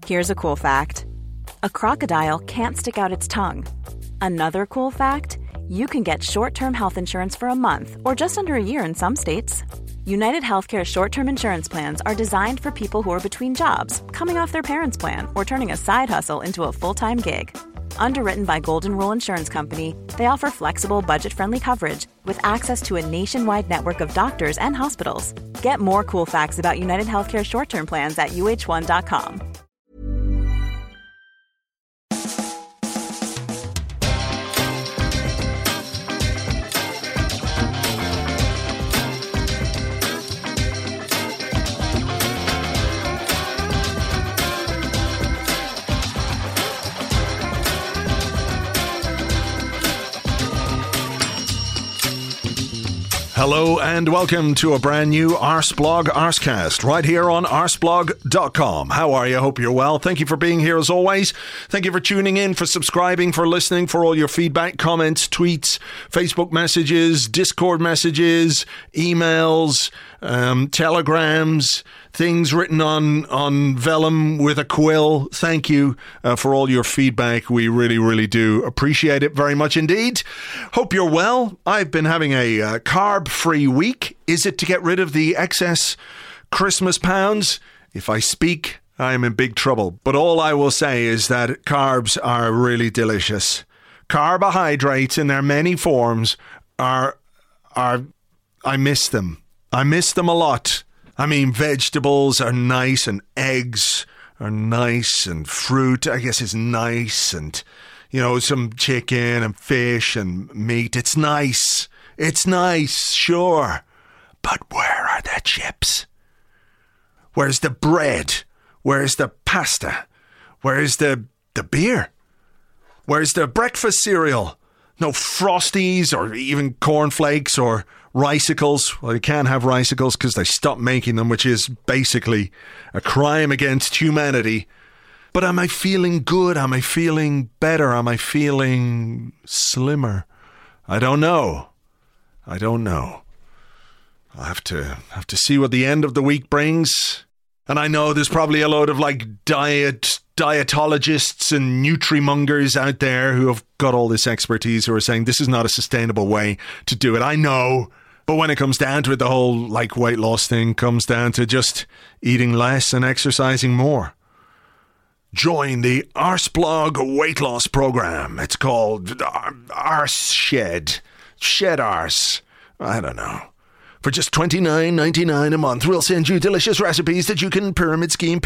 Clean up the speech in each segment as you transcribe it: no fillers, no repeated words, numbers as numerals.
Here's a cool fact. A crocodile can't stick out its tongue. Another cool fact, you can get short-term health insurance for a month or just under a year in some states. United Healthcare short-term insurance plans are designed for people who are between jobs, coming off their parents' plan, or turning a side hustle into a full-time gig. Underwritten by Golden Rule Insurance Company, they offer flexible, budget-friendly coverage with access to a nationwide network of doctors and hospitals. Get more cool facts about United Healthcare short-term plans at uh1.com. Hello and welcome to a brand new Arsblog Arscast right here on arsblog.com. How are you? I hope you're well. Thank you for being here as always. Thank you for tuning in, for subscribing, for listening, for all your feedback, comments, tweets, Facebook messages, Discord messages, emails, telegrams, things written on vellum with a quill. Thank you for all your feedback. We really, really do appreciate it very much indeed. Hope you're well. I've been having a carb-free week. Is it to get rid of the excess Christmas pounds? If I speak, I'm in big trouble. But all I will say is that carbs are really delicious. Carbohydrates in their many forms are I miss them. I miss them a lot. I mean, vegetables are nice and eggs are nice and fruit, I guess, is nice and, you know, some chicken and fish and meat. It's nice. It's nice, sure. But where are the chips? Where's the bread? Where's the pasta? Where's the beer? Where's the breakfast cereal? No Frosties or even cornflakes or Ricicles. Well, you can't have Ricicles because they stopped making them, which is basically a crime against humanity. But am I feeling good? Am I feeling better? Am I feeling slimmer? I don't know. I'll have to see what the end of the week brings. And I know there's probably a load of dietologists and nutrimongers out there who have got all this expertise who are saying this is not a sustainable way to do it. I know. But when it comes down to it, the whole weight loss thing comes down to just eating less and exercising more. Join the Arsblog weight loss program. It's called Arse Shed. Shed Arse. I don't know. For just $29.99 a month, we'll send you delicious recipes that you can pyramid scheme.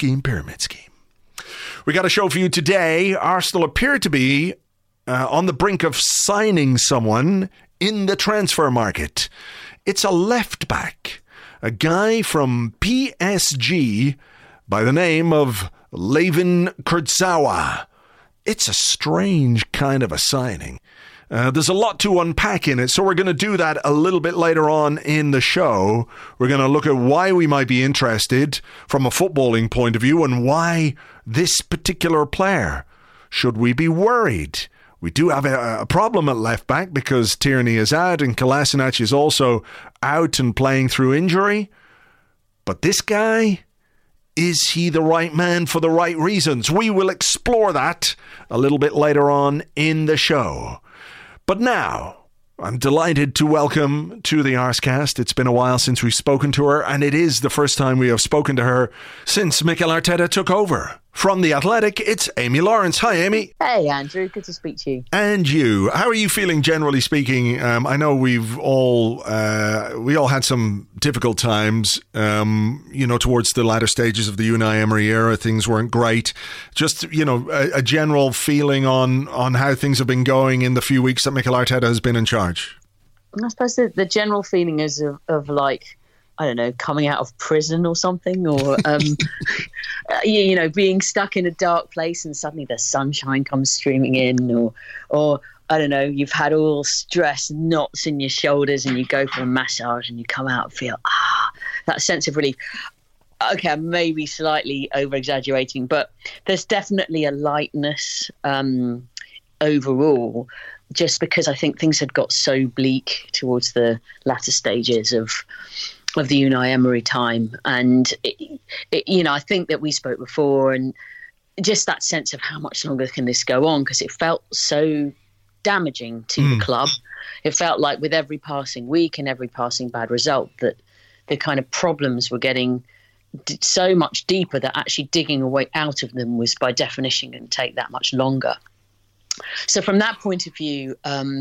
We got a show for you today. Arsenal appear to be on the brink of signing someone in the transfer market. It's a left back, a guy from PSG by the name of Layvin Kurzawa. It's a strange kind of a signing. There's a lot to unpack in it, so we're going to do that a little bit later on in the show. We're going to look at why we might be interested from a footballing point of view and why this particular player. Should we be worried? We do have a problem at left back because Tierney is out and Kolasinac is also out and playing through injury. But this guy, is he the right man for the right reasons? We will explore that a little bit later on in the show. But now, I'm delighted to welcome to the Arscast. It's been a while since we've spoken to her, and it is the first time we have spoken to her since Mikel Arteta took over. From The Athletic, it's Amy Lawrence. Hi, Amy. Hey, Andrew. Good to speak to you. And you. How are you feeling, generally speaking? I know we all had some difficult times, towards the latter stages of the Unai Emery era. Things weren't great. Just, a general feeling on how things have been going in the few weeks that Mikel Arteta has been in charge. I suppose the general feeling is of I don't know, coming out of prison or something, or, being stuck in a dark place and suddenly the sunshine comes streaming in, or I don't know, you've had all stress, knots in your shoulders and you go for a massage and you come out and feel, that sense of relief. Okay, I may be slightly over-exaggerating, but there's definitely a lightness overall, just because I think things had got so bleak towards the latter stages of of the Unai Emery time. And, I think that we spoke before, and just that sense of how much longer can this go on, because it felt so damaging to the club. It felt like with every passing week and every passing bad result that the kind of problems were getting so much deeper that actually digging a way out of them was by definition going to take that much longer. So from that point of view,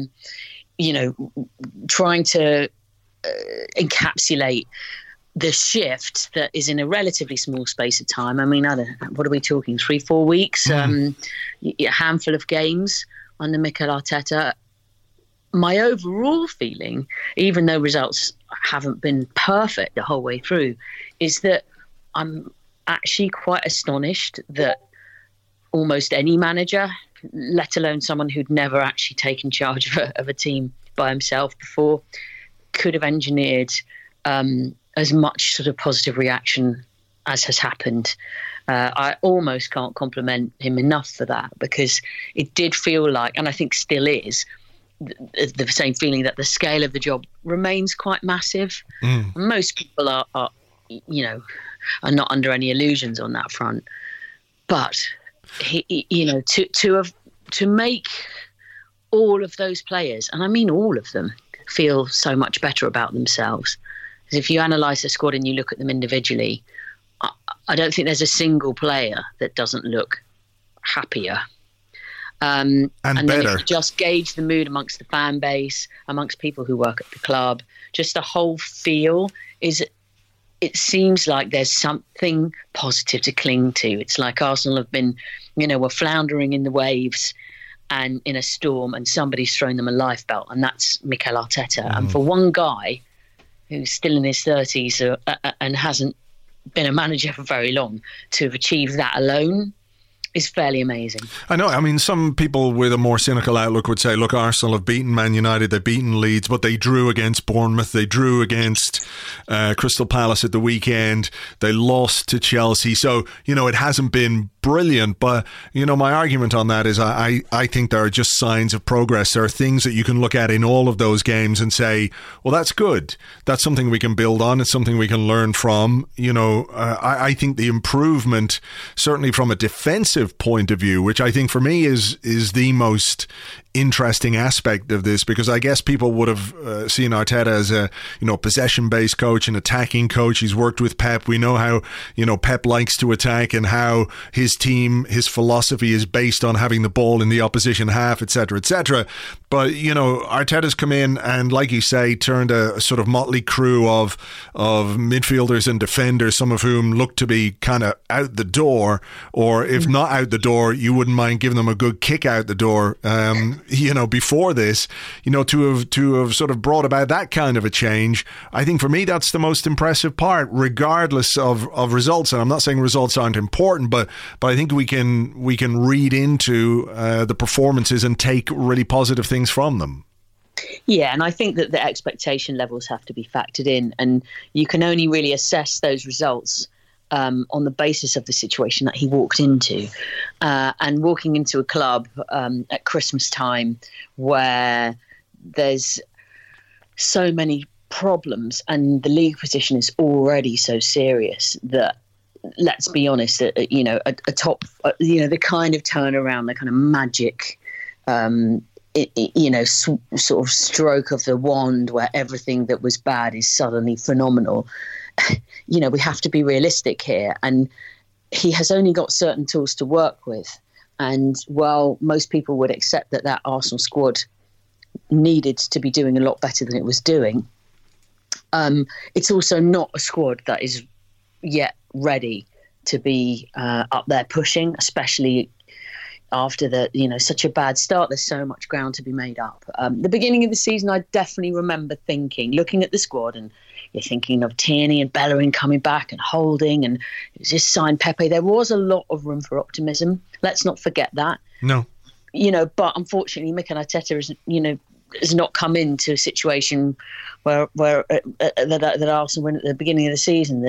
trying to encapsulate the shift that is in a relatively small space of time. I mean, I don't know, what are we talking, 3-4 weeks? A handful of games under Mikel Arteta. My overall feeling, even though results haven't been perfect the whole way through, is that I'm actually quite astonished that almost any manager, let alone someone who'd never actually taken charge of a team by himself before, could have engineered as much sort of positive reaction as has happened. I almost can't compliment him enough for that, because it did feel like, and I think still is, the same feeling that the scale of the job remains quite massive. Most people are not under any illusions on that front. But to make all of those players, and I mean all of them, feel so much better about themselves. Because if you analyse the squad and you look at them individually, I don't think there's a single player that doesn't look happier. And better. Then if you just gauge the mood amongst the fan base, amongst people who work at the club, just the whole feel is, it seems like there's something positive to cling to. It's like Arsenal have been, we're floundering in the waves and in a storm, and somebody's thrown them a lifebelt, and that's Mikel Arteta. And for one guy who's still in his 30s and hasn't been a manager for very long, to have achieved that alone is fairly amazing. I know. I mean, some people with a more cynical outlook would say, look, Arsenal have beaten Man United, they've beaten Leeds, but they drew against Bournemouth, they drew against Crystal Palace at the weekend, they lost to Chelsea. So, it hasn't been brilliant, but my argument on that is I think there are just signs of progress. There are things that you can look at in all of those games and say, well, that's good, that's something we can build on, it's something we can learn from. I think the improvement, certainly from a defensive point of view, which I think for me is the most interesting aspect of this, because I guess people would have seen Arteta as a possession-based coach, an attacking coach. He's worked with Pep. We know how Pep likes to attack, and how his team, his philosophy is based on having the ball in the opposition half, etc., etc. But Arteta's come in and, like you say, turned a sort of motley crew of midfielders and defenders, some of whom look to be kind of out the door, or if not out the door, you wouldn't mind giving them a good kick out the door. Before this, to have sort of brought about that kind of a change, I think for me that's the most impressive part, regardless of results. And I'm not saying results aren't important, but I think we can read into the performances and take really positive things from them. Yeah, and I think that the expectation levels have to be factored in, and you can only really assess those results on the basis of the situation that he walked into, and walking into a club at Christmas time where there's so many problems and the league position is already so serious that, let's be honest, a top, the kind of turnaround, the kind of magic, sort of stroke of the wand where everything that was bad is suddenly phenomenal. We have to be realistic here, and he has only got certain tools to work with. And while most people would accept that Arsenal squad needed to be doing a lot better than it was doing, it's also not a squad that is yet ready to be up there pushing, especially after such a bad start. There's so much ground to be made up. The beginning of the season, I definitely remember looking at the squad, and you're thinking of Tierney and Bellerin coming back, and Holding, and just signed Pepe. There was a lot of room for optimism. Let's not forget that. No. But unfortunately, Mikel Arteta has not come into a situation where that Arsenal went at the beginning of the season.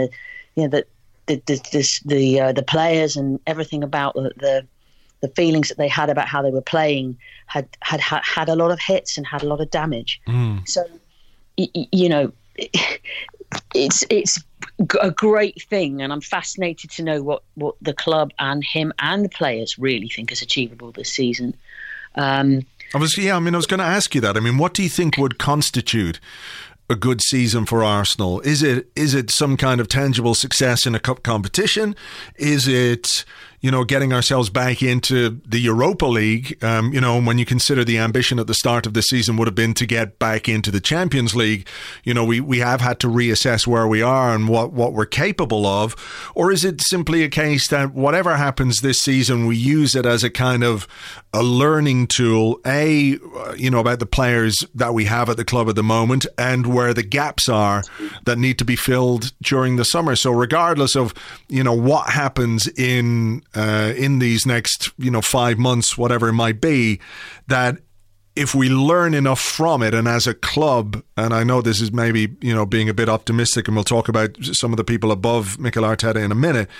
The players and everything about the feelings that they had about how they were playing had a lot of hits and had a lot of damage. So, it's a great thing, and I'm fascinated to know what the club and him and the players really think is achievable this season. I was going to ask you that. I mean, what do you think would constitute a good season for Arsenal? Is it some kind of tangible success in a cup competition? Is it, getting ourselves back into the Europa League? When you consider the ambition at the start of the season would have been to get back into the Champions League, we have had to reassess where we are and what we're capable of. Or is it simply a case that whatever happens this season, we use it as a kind of a learning tool, about the players that we have at the club at the moment and where the gaps are that need to be filled during the summer? So regardless of, what happens in these next, 5 months, whatever it might be, that if we learn enough from it, and as a club, and I know this is maybe, being a bit optimistic, and we'll talk about some of the people above Mikel Arteta in a minute,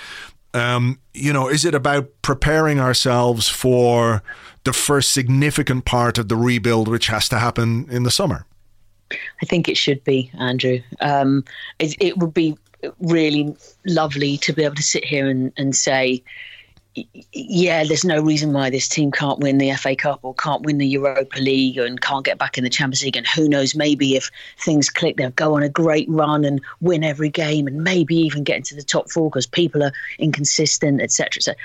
is it about preparing ourselves for the first significant part of the rebuild, which has to happen in the summer? I think it should be, Andrew. It would be really lovely to be able to sit here and say, yeah, there's no reason why this team can't win the FA Cup or can't win the Europa League and can't get back in the Champions League. And who knows, maybe if things click, they'll go on a great run and win every game and maybe even get into the top four because people are inconsistent, etc. So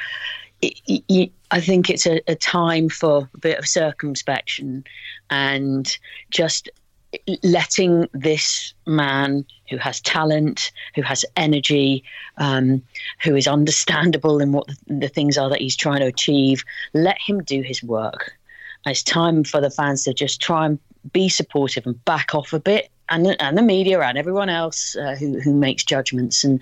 I think it's a time for a bit of circumspection and just letting this man who has talent, who has energy, who is understandable in what the things are that he's trying to achieve, let him do his work. It's time for the fans to just try and be supportive and back off a bit, and the media and everyone else who makes judgments. And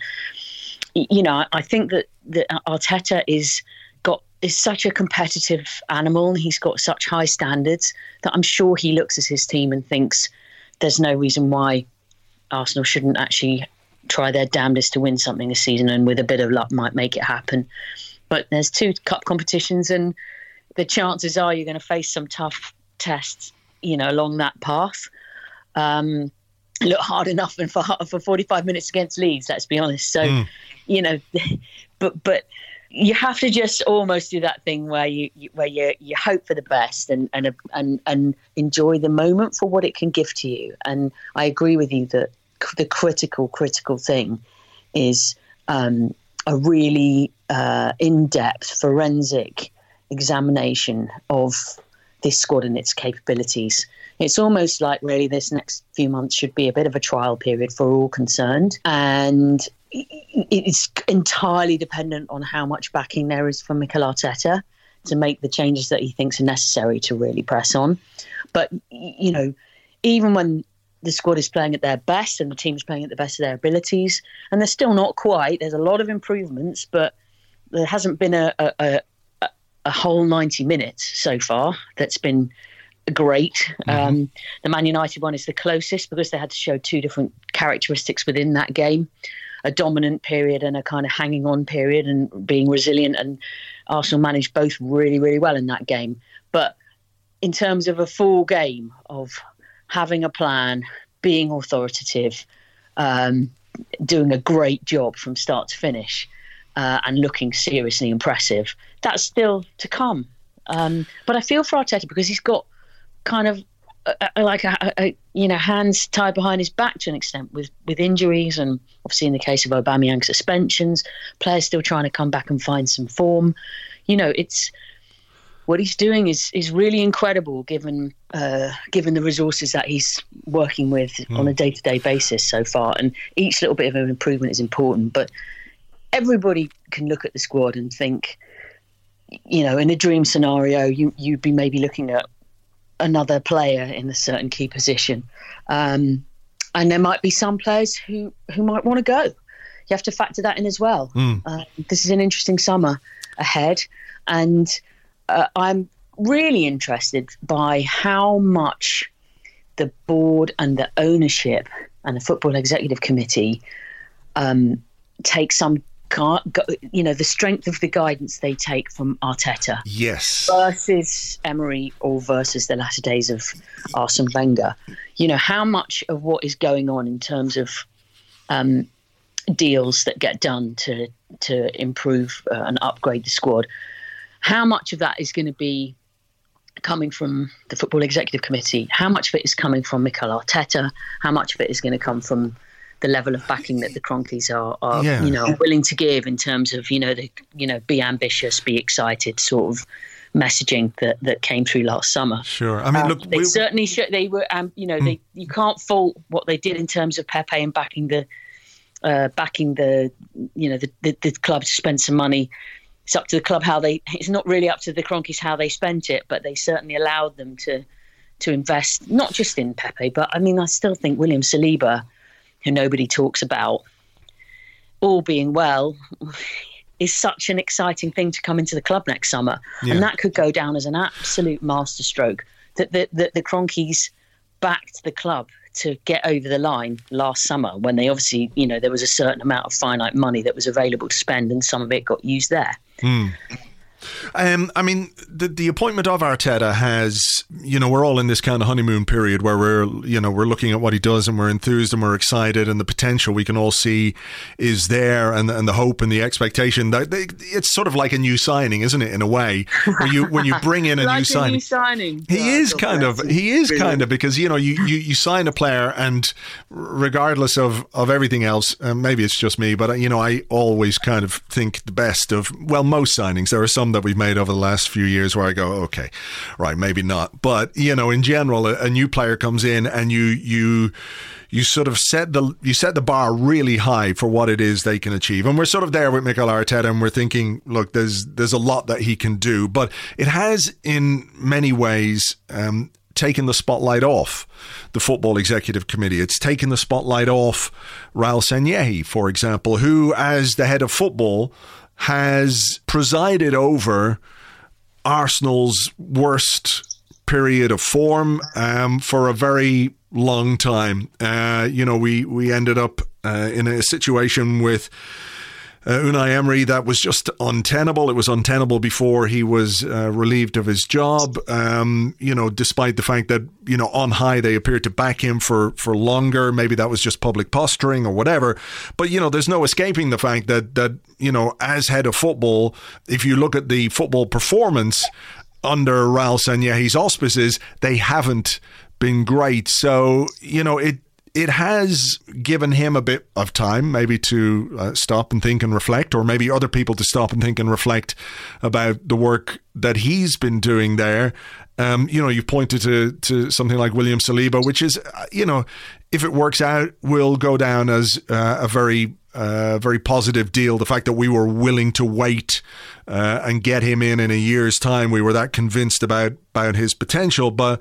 I think that Arteta is such a competitive animal, and he's got such high standards that I'm sure he looks at his team and thinks there's no reason why Arsenal shouldn't actually try their damnedest to win something this season, and with a bit of luck might make it happen. But there's 2 cup competitions, and the chances are you're going to face some tough tests, along that path. Look hard enough and for 45 minutes against Leeds, let's be honest. So, but you have to just almost do that thing where you hope for the best and enjoy the moment for what it can give to you. And I agree with you that the critical thing is a really in-depth forensic examination of this squad and its capabilities. It's almost like really this next few months should be a bit of a trial period for all concerned, and it's entirely dependent on how much backing there is from Mikel Arteta to make the changes that he thinks are necessary to really press on. But, even when the squad is playing at their best and the team's playing at the best of their abilities, and they're still not quite, there's a lot of improvements, but there hasn't been a whole 90 minutes so far that's been great. The Man United one is the closest because they had to show 2 different characteristics within that game. A dominant period and a kind of hanging on period and being resilient, and Arsenal managed both really, really well in that game. But in terms of a full game of having a plan, being authoritative, doing a great job from start to finish, and looking seriously impressive, that's still to come. But I feel for Arteta because he's got kind of hands tied behind his back to an extent with injuries, and obviously in the case of Aubameyang, suspensions, players still trying to come back and find some form. It's what he's doing is really incredible given the resources that he's working with on a day-to-day basis so far, and each little bit of an improvement is important. But everybody can look at the squad and think, in a dream scenario, you'd be maybe looking at another player in a certain key position. And there might be some players who might want to go. You have to factor that in as well. This is an interesting summer ahead. And I'm really interested by how much the board and the ownership and the Football Executive Committee take some the strength of the guidance they take from Arteta, yes, versus Emery or versus the latter days of Arsene Wenger. How much of what is going on in terms of deals that get done to improve and upgrade the squad. How much of that is going to be coming from the Football Executive Committee? How much of it is coming from Mikel Arteta? How much of it is going to come from the level of backing that the Kroenkes are willing to give in terms of, be ambitious, be excited sort of messaging that came through last summer. Sure. I mean, look, they certainly should. They were, you can't fault what they did in terms of Pepe and backing the club to spend some money. It's up to the club it's not really up to the Kroenkes how they spent it, but they certainly allowed them to invest, not just in Pepe, but I mean, I still think William Saliba, who nobody talks about, all being well, is such an exciting thing to come into the club next summer. Yeah. And that could go down as an absolute masterstroke that the Kroenkes backed the club to get over the line last summer when they obviously, there was a certain amount of finite money that was available to spend and some of it got used there. I mean, the appointment of Arteta has, we're all in this kind of honeymoon period where we're looking at what he does and we're enthused and we're excited, and the potential we can all see is there, and the hope and the expectation that it's sort of like a new signing, isn't it? In a way, when you bring in a like new signing, he is kind of because you sign a player, and regardless of everything else, maybe it's just me, but I always kind of think the best of most signings. There are some that we've made over the last few years where I go, okay, right, maybe not. But, in general, a new player comes in and you sort of set the bar really high for what it is they can achieve. And we're sort of there with Mikel Arteta, and we're thinking, look, there's a lot that he can do. But it has, in many ways, taken the spotlight off the Football Executive Committee. It's taken the spotlight off Raul Sanllehi, for example, who, as the head of football, has presided over Arsenal's worst period of form for a very long time. We ended up in a situation with Unai Emery that was just untenable. It was untenable before he was relieved of his job, despite the fact that, on high they appeared to back him for longer. Maybe that was just public posturing or whatever. But, there's no escaping the fact that as head of football, if you look at the football performance under Raul Sanllehi's auspices, they haven't been great. So, it has given him a bit of time maybe to stop and think and reflect, or maybe other people to stop and think and reflect about the work that he's been doing there. You've pointed to something like William Saliba, which is, if it works out, will go down as a very positive deal. The fact that we were willing to wait and get him in a year's time, we were that convinced about his potential. But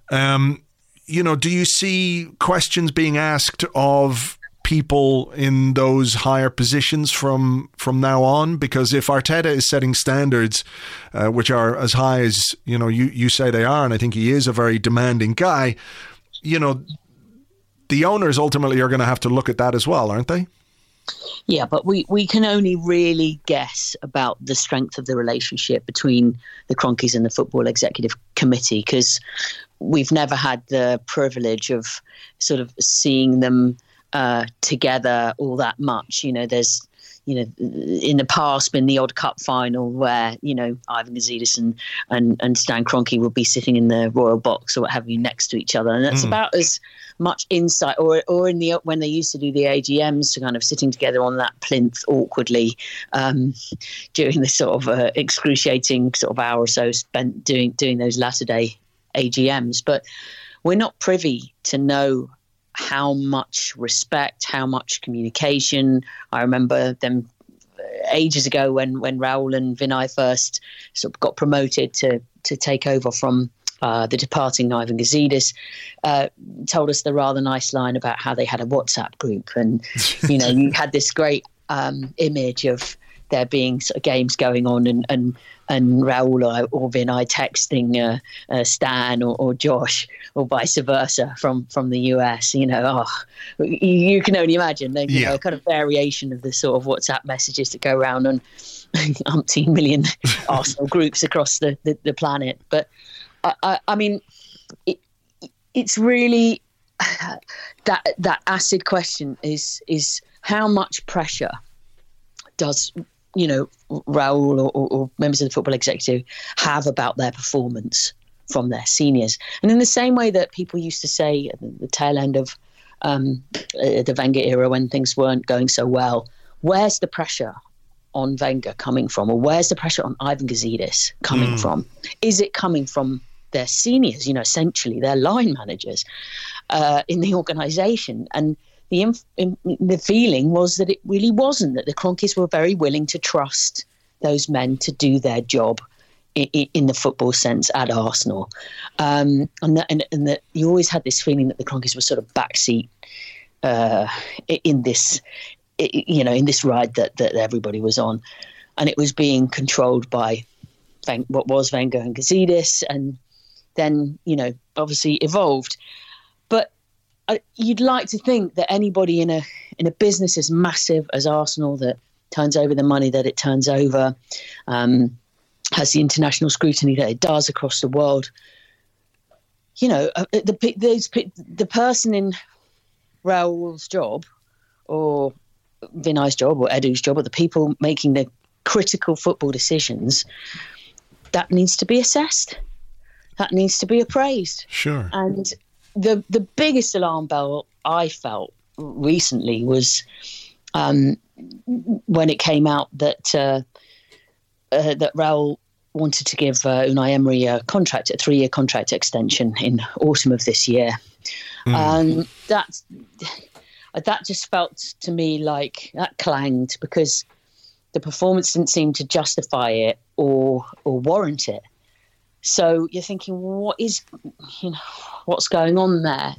do you see questions being asked of people in those higher positions from now on? Because if Arteta is setting standards which are as high as you say they are, and I think he is a very demanding guy, the owners ultimately are going to have to look at that as well, aren't they? Yeah, but we can only really guess about the strength of the relationship between the Kroenkes and the Football Executive Committee, because we've never had the privilege of sort of seeing them together all that much. There's, in the past been the odd cup final where, Ivan Gazidis and Stan Kroenke will be sitting in the royal box or what have you next to each other. And that's about as much insight, or when they used to do the AGMs, to kind of sitting together on that plinth awkwardly during the sort of excruciating sort of hour or so spent doing those latter day AGMs. But we're not privy to know how much respect, how much communication. I remember them ages ago when Raul and Vinay first sort of got promoted to take over from the departing Ivan Gazidis, told us the rather nice line about how they had a WhatsApp group, and you had this great image of there being sort of games going on and Raul or Vinay texting Stan or Josh or vice versa from the US. You can only imagine a kind of variation of the sort of WhatsApp messages that go around on umpteen million Arsenal groups across the planet. But I mean, it's really that acid question is how much pressure does Raul or members of the football executive have about their performance from their seniors. And in the same way that people used to say at the tail end of the Wenger era, when things weren't going so well, where's the pressure on Wenger coming from, or where's the pressure on Ivan Gazidis coming from? Is it coming from their seniors, essentially their line managers in the organisation? And the feeling was that it really wasn't, that the Kroenkes were very willing to trust those men to do their job in the football sense at Arsenal. And that you always had this feeling that the Kroenkes were sort of backseat in this ride that everybody was on. And it was being controlled by what was Wenger and Gazidis, and then, obviously evolved. But you'd like to think that anybody in a business as massive as Arsenal, that turns over the money that it turns over, has the international scrutiny that it does across the world, the person in Raul's job or Vinay's job or Edu's job, or the people making the critical football decisions, that needs to be assessed. That needs to be appraised. Sure. And the biggest alarm bell I felt recently was when it came out that Raul wanted to give Unai Emery a 3-year contract extension in autumn of this year. That just felt to me like that clanged, because the performance didn't seem to justify it or warrant it. So you're thinking, what's going on there?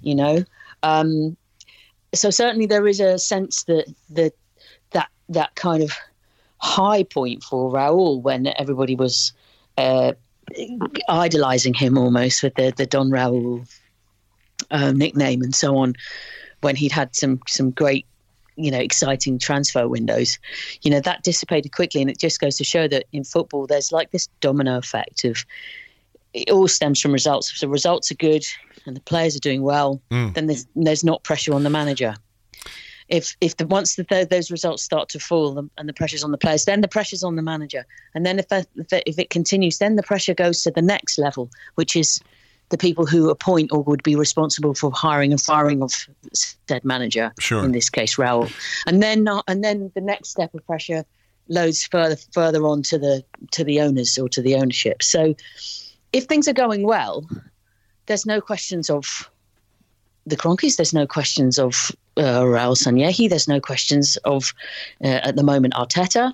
So certainly there is a sense that kind of high point for Raul, when everybody was idolising him almost with the Don Raul nickname and so on, when he'd had some great, exciting transfer windows, that dissipated quickly. And it just goes to show that in football, there's like this domino effect of, it all stems from results. If the results are good and the players are doing well, then there's not pressure on the manager. Once those results start to fall and the pressure's on the players, then the pressure's on the manager. And then if it continues, then the pressure goes to the next level, which is the people who appoint or would be responsible for hiring and firing of said manager. Sure. In this case, Raul. And then the next step of pressure loads further on to the owners or to the ownership. So if things are going well, there's no questions of the Kroenkes, there's no questions of Raul Sanllehi, there's no questions of, at the moment, Arteta.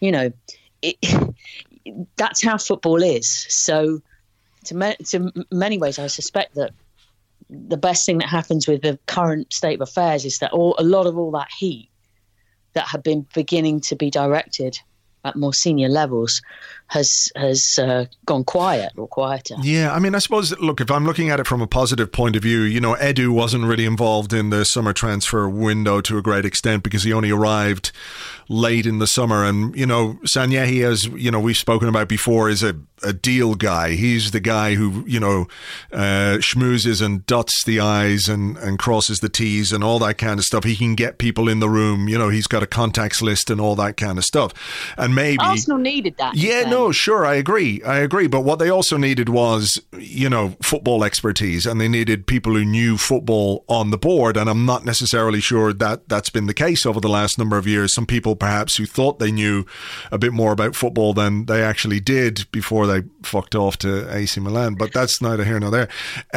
That's how football is. So to many ways, I suspect that the best thing that happens with the current state of affairs is that a lot of all that heat that had been beginning to be directed at more senior levels has gone quiet or quieter. Yeah, I mean, I suppose, look, if I'm looking at it from a positive point of view, Edu wasn't really involved in the summer transfer window to a great extent because he only arrived late in the summer. And, Sanllehi, as, we've spoken about before, is a deal guy. He's the guy who, schmoozes and dots the I's and crosses the T's and all that kind of stuff. He can get people in the room. He's got a contacts list and all that kind of stuff. And maybe Arsenal needed that. Yeah, no, sure, I agree. But what they also needed was, football expertise, and they needed people who knew football on the board. And I'm not necessarily sure that that's been the case over the last number of years. Some people perhaps who thought they knew a bit more about football than they actually did before they fucked off to AC Milan. But that's neither here nor there.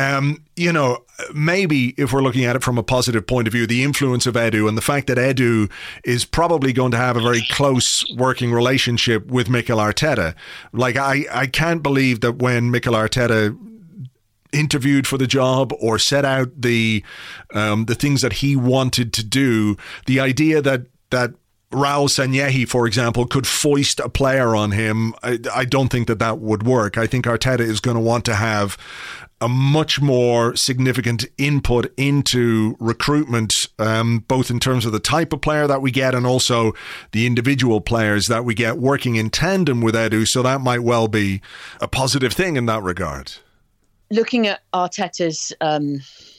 Maybe if we're looking at it from a positive point of view, the influence of Edu and the fact that Edu is probably going to have a very close working relationship with Mikel Arteta. Like, I can't believe that when Mikel Arteta interviewed for the job or set out the things that he wanted to do, the idea that Raul Sanllehi, for example, could foist a player on him, I don't think that would work. I think Arteta is going to want to have a much more significant input into recruitment, both in terms of the type of player that we get and also the individual players that we get working in tandem with Edu. So that might well be a positive thing in that regard. Looking at Arteta's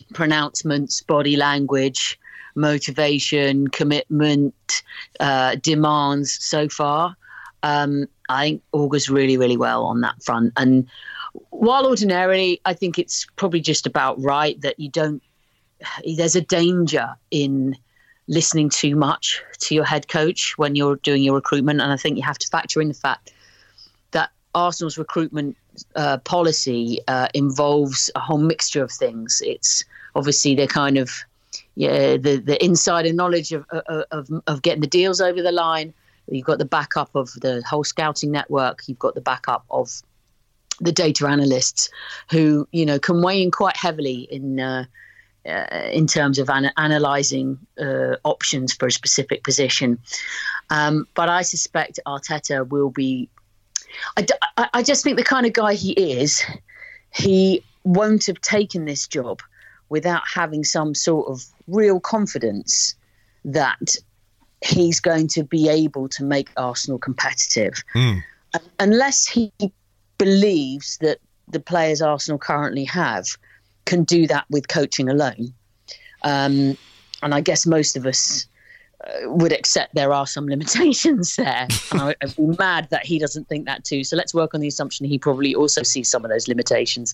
pronouncements, body language, motivation, commitment, demands so far. I think augurs really, really well on that front. And while ordinarily I think it's probably just about right that there's a danger in listening too much to your head coach when you're doing your recruitment. And I think you have to factor in the fact that Arsenal's recruitment policy involves a whole mixture of things. It's obviously the kind of the insider knowledge of getting the deals over the line. You've got the backup of the whole scouting network. You've got the backup of the data analysts who, can weigh in quite heavily in terms of analysing options for a specific position. But I suspect Arteta will be... I just think the kind of guy he is, he won't have taken this job without having some sort of real confidence that he's going to be able to make Arsenal competitive. Unless he believes that the players Arsenal currently have can do that with coaching alone. And I guess most of us would accept there are some limitations there. And I'd be mad that he doesn't think that too. So let's work on the assumption he probably also sees some of those limitations.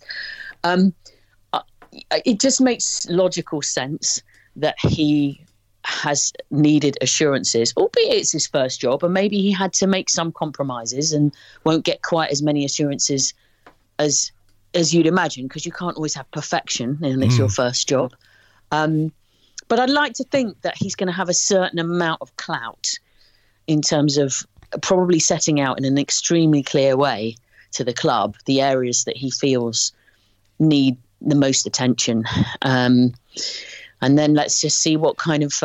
It just makes logical sense that he has needed assurances, albeit it's his first job, and maybe he had to make some compromises and won't get quite as many assurances as you'd imagine, because you can't always have perfection and it's your first job. But I'd like to think that he's going to have a certain amount of clout in terms of probably setting out in an extremely clear way to the club the areas that he feels need the most attention. And then let's just see what kind of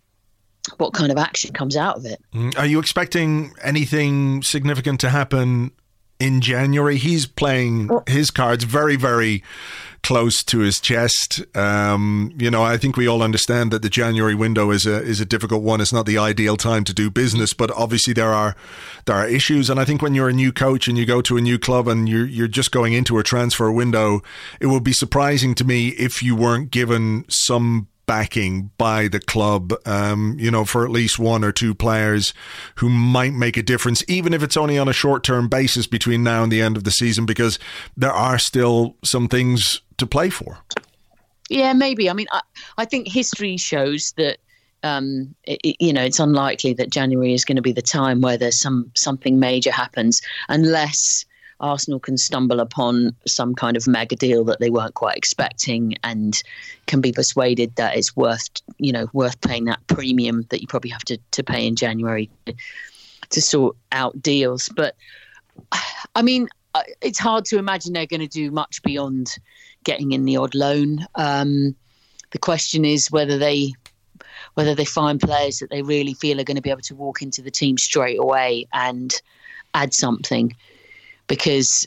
action comes out of it. Are you expecting anything significant to happen in January? He's playing his cards very, very close to his chest. I think we all understand that the January window is a difficult one. It's not the ideal time to do business, but obviously there are issues. And I think when you're a new coach and you go to a new club and you're just going into a transfer window, it would be surprising to me if you weren't given some backing by the club, for at least one or two players who might make a difference, even if it's only on a short-term basis between now and the end of the season, because there are still some things to play for. Yeah, maybe. I mean, I think history shows that, it's unlikely that January is going to be the time where there's something major happens, unless Arsenal can stumble upon some kind of mega deal that they weren't quite expecting and can be persuaded that it's worth paying that premium that you probably have to pay in January to sort out deals. But I mean, it's hard to imagine they're going to do much beyond getting in the odd loan. The question is whether they find players that they really feel are going to be able to walk into the team straight away and add something. Because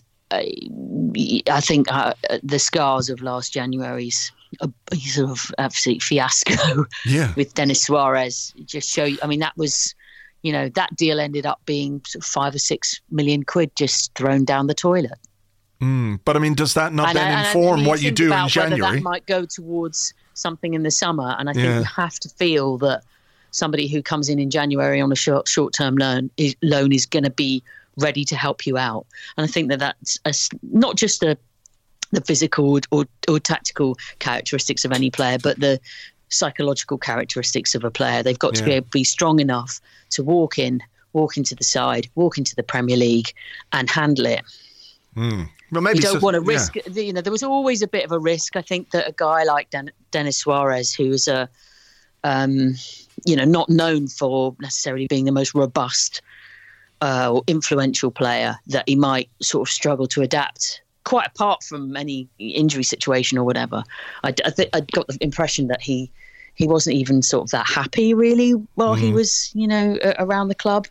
I think the scars of last January's sort of absolute fiasco with Denis Suarez just show you. I mean, that was, that deal ended up being sort of 5 or 6 million quid just thrown down the toilet. But I mean, does that not then inform what you do in January? Whether that might go towards something in the summer, and I think you have to feel that somebody who comes in January on a short-term loan is going to be ready to help you out. And I think that's not just the physical or tactical characteristics of any player, but the psychological characteristics of a player. They've got to be able to be strong enough to walk into the side, walk into the Premier League and handle it. Well, maybe you don't want to risk, there was always a bit of a risk. I think that a guy like Denis Suarez, who is not known for necessarily being the most robust or influential player, that he might sort of struggle to adapt, quite apart from any injury situation or whatever. I got the impression that he wasn't even sort of that happy really while he was, around the club.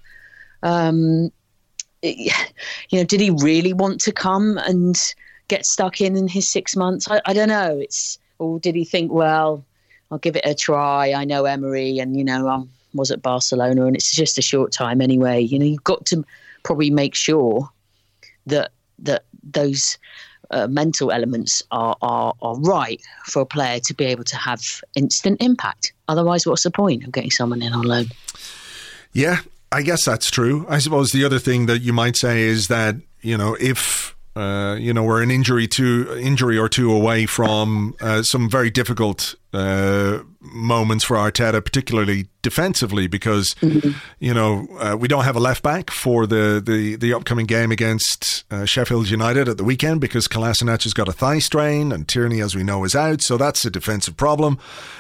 Did he really want to come and get stuck in his 6 months? I don't know. Or did he think, well, I'll give it a try. I know Emery and, was at Barcelona and it's just a short time anyway. You've got to probably make sure that those mental elements are right for a player to be able to have instant impact. Otherwise, what's the point of getting someone in on loan? Yeah, I guess that's true. I suppose the other thing that you might say is that, if we're an injury or two away from some very difficult moments for Arteta, particularly defensively, because we don't have a left back for the upcoming game against Sheffield United at the weekend, because Kolasinac has got a thigh strain and Tierney, as we know, is out, so that's a defensive problem.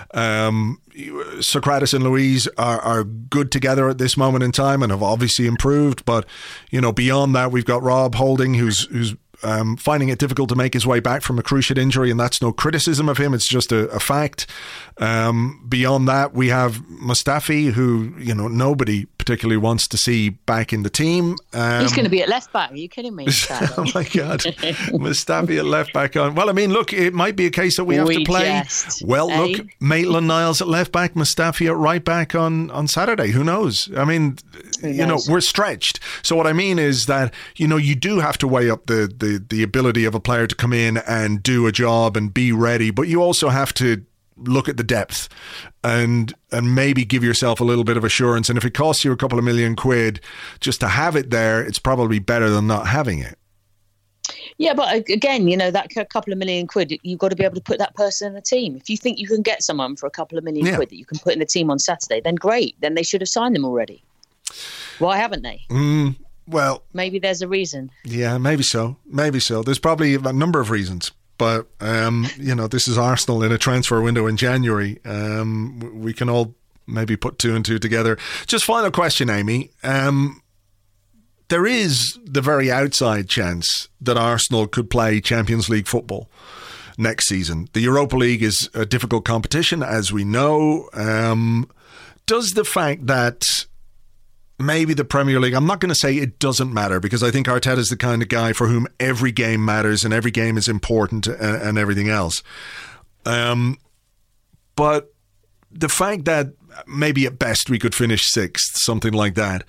Sokratis and Luiz are good together at this moment in time and have obviously improved, but beyond that, we've got Rob Holding, who's finding it difficult to make his way back from a cruciate injury, and that's no criticism of him, it's just a fact. Beyond that, we have Mustafi, who nobody particularly wants to see back in the team. He's going to be at left back. Are you kidding me? Oh my God, Mustafi at left back on. Well, I mean, look, it might be a case that we have to play. Look, Maitland-Niles at left back, Mustafi at right back on Saturday. Who knows? I mean, we're stretched. So what I mean is that you do have to weigh up the ability of a player to come in and do a job and be ready, but you also have to look at the depth and maybe give yourself a little bit of assurance. And if it costs you a couple of million quid just to have it there, it's probably better than not having it. Yeah, but again, that couple of million quid, you've got to be able to put that person in the team. If you think you can get someone for a couple of million quid that you can put in the team on Saturday, then great. Then they should have signed them already. Why haven't they? Well, maybe there's a reason. Yeah, maybe so. There's probably a number of reasons. But, this is Arsenal in a transfer window in January. We can all maybe put two and two together. Just final question, Amy. There is the very outside chance that Arsenal could play Champions League football next season. The Europa League is a difficult competition, as we know. Does the fact that maybe the Premier League, I'm not going to say it doesn't matter, because I think Arteta is the kind of guy for whom every game matters and every game is important and everything else. But the fact that maybe at best we could finish sixth, something like that,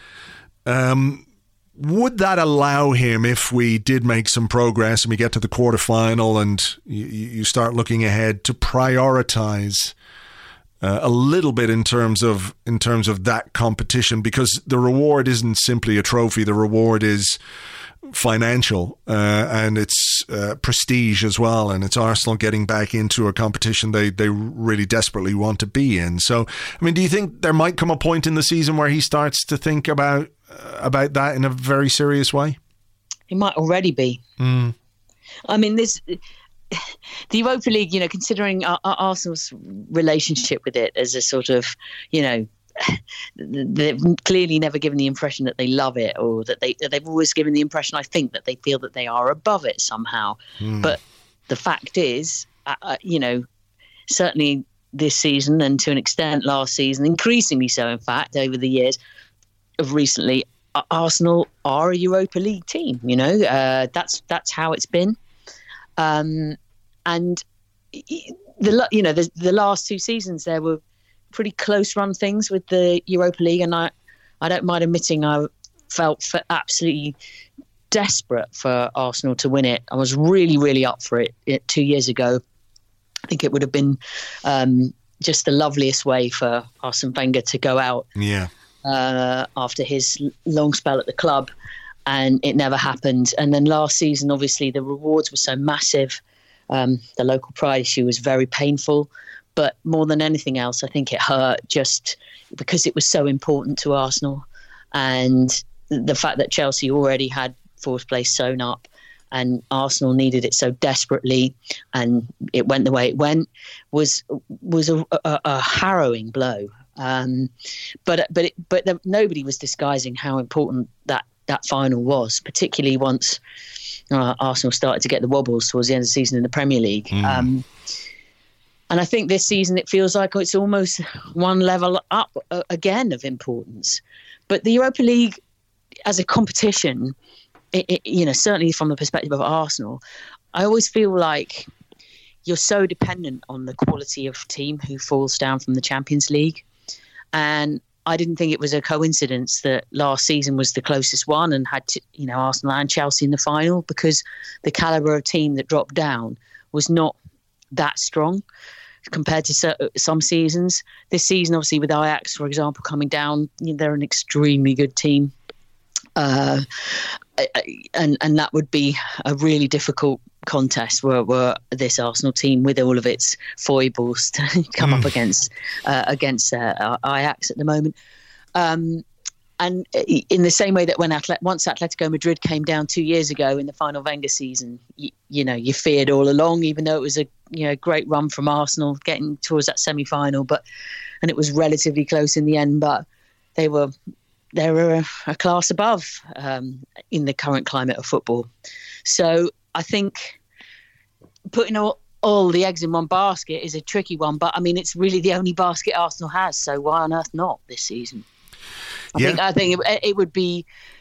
would that allow him, if we did make some progress and we get to the quarterfinal and you start looking ahead, to prioritise a little bit in terms of that competition, because the reward isn't simply a trophy. The reward is financial and it's prestige as well, and it's Arsenal getting back into a competition they really desperately want to be in. So, I mean, do you think there might come a point in the season where he starts to think about that in a very serious way? He might already be. I mean, the Europa League, considering Arsenal's relationship with it as a sort of, they've clearly never given the impression that they love it, or that they've always given the impression, I think, that they feel that they are above it somehow. But the fact is, certainly this season, and to an extent last season, increasingly so, in fact, over the years of recently, Arsenal are a Europa League team. That's how it's been. And the last two seasons there were pretty close run things with the Europa League, and I don't mind admitting I felt absolutely desperate for Arsenal to win it. I was really, really up for it 2 years ago. I think it would have been just the loveliest way for Arsene Wenger to go out after his long spell at the club. And it never happened. And then last season, obviously, the rewards were so massive. The local pride issue was very painful. But more than anything else, I think it hurt just because it was so important to Arsenal. And the fact that Chelsea already had fourth place sewn up and Arsenal needed it so desperately, and it went the way it went, was a harrowing blow. But nobody was disguising how important that final was, particularly once Arsenal started to get the wobbles towards the end of the season in the Premier League. And I think this season it feels like it's almost one level up again of importance. But the Europa League as a competition, certainly from the perspective of Arsenal, I always feel like you're so dependent on the quality of team who falls down from the Champions League. And I didn't think it was a coincidence that last season was the closest one and had Arsenal and Chelsea in the final, because the calibre of team that dropped down was not that strong compared to some seasons. This season, obviously, with Ajax, for example, coming down, they're an extremely good team. And that would be a really difficult contest were this Arsenal team, with all of its foibles, to come up against Ajax at the moment. And in the same way that once Atletico Madrid came down 2 years ago in the final Wenger season, you feared all along, even though it was a great run from Arsenal getting towards that semi-final, and it was relatively close in the end, but they were a class above in the current climate of football. So I think putting all the eggs in one basket is a tricky one, but I mean, it's really the only basket Arsenal has. So why on earth not this season? I think it would be,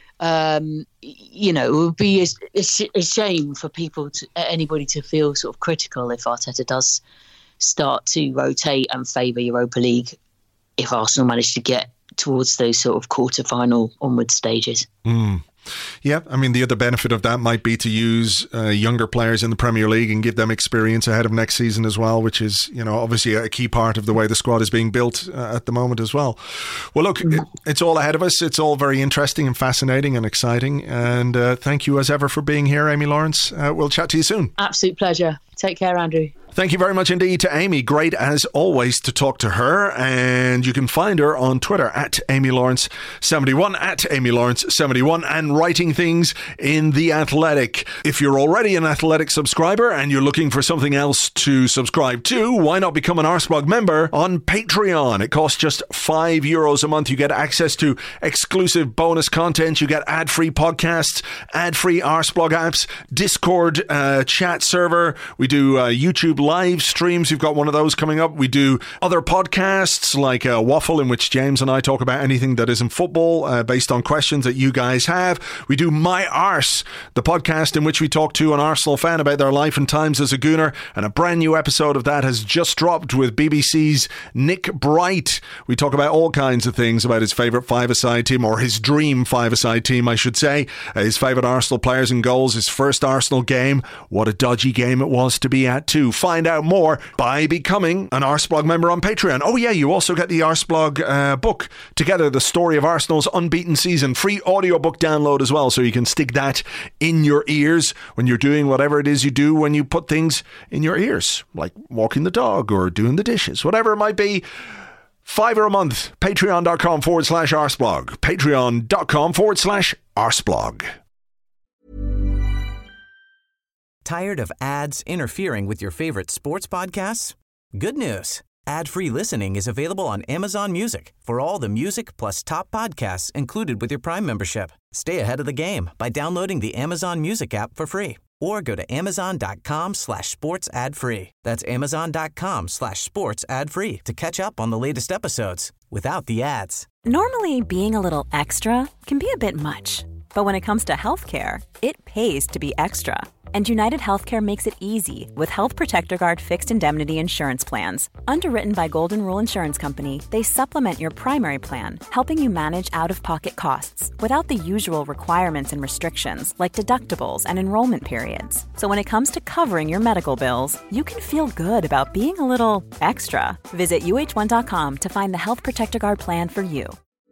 it would be a shame for anybody to feel sort of critical if Arteta does start to rotate and favour Europa League if Arsenal manage to get towards those sort of quarter-final onward stages. Yeah, I mean, the other benefit of that might be to use younger players in the Premier League and give them experience ahead of next season as well, which is, obviously a key part of the way the squad is being built at the moment as well. Well, look, it's all ahead of us. It's all very interesting and fascinating and exciting. And thank you as ever for being here, Amy Lawrence. We'll chat to you soon. Absolute pleasure. Take care, Andrew. Thank you very much indeed to Amy. Great as always to talk to her, and you can find her on Twitter at AmyLawrence71, at AmyLawrence71, and writing things in The Athletic. If you're already an Athletic subscriber and you're looking for something else to subscribe to, why not become an Arsblog member on Patreon? It costs just €5 a month. You get access to exclusive bonus content. You get ad-free podcasts, ad-free Arsblog apps, Discord chat server. We do YouTube live streams. We've got one of those coming up. We do other podcasts like Waffle, in which James and I talk about anything that isn't football based on questions that you guys have. We do My Arse, the podcast in which we talk to an Arsenal fan about their life and times as a Gooner, and a brand new episode of that has just dropped with BBC's Nick Bright. We talk about all kinds of things, about his favourite five-a-side team, or his dream five-a-side team, I should say, his favourite Arsenal players and goals, his first Arsenal game, what a dodgy game it was to be at too. Find out more by becoming an Arsblog member on Patreon. Oh yeah, you also get the Arsblog book, Together, the Story of Arsenal's Unbeaten Season, free audiobook download as well, so you can stick that in your ears when you're doing whatever it is you do when you put things in your ears, like walking the dog or doing the dishes, whatever it might be. $5 a month, patreon.com/Arsblog, patreon.com/Arsblog. Tired of ads interfering with your favorite sports podcasts? Good news. Ad-free listening is available on Amazon Music for all the music plus top podcasts included with your Prime membership. Stay ahead of the game by downloading the Amazon Music app for free, or go to amazon.com/sports ad free. That's amazon.com/sports ad free to catch up on the latest episodes without the ads. Normally, being a little extra can be a bit much, but when it comes to healthcare, it pays to be extra. And United Healthcare makes it easy with Health Protector Guard fixed indemnity insurance plans. Underwritten by Golden Rule Insurance Company, they supplement your primary plan, helping you manage out-of-pocket costs without the usual requirements and restrictions like deductibles and enrollment periods. So when it comes to covering your medical bills, you can feel good about being a little extra. Visit UH1.com to find the Health Protector Guard plan for you.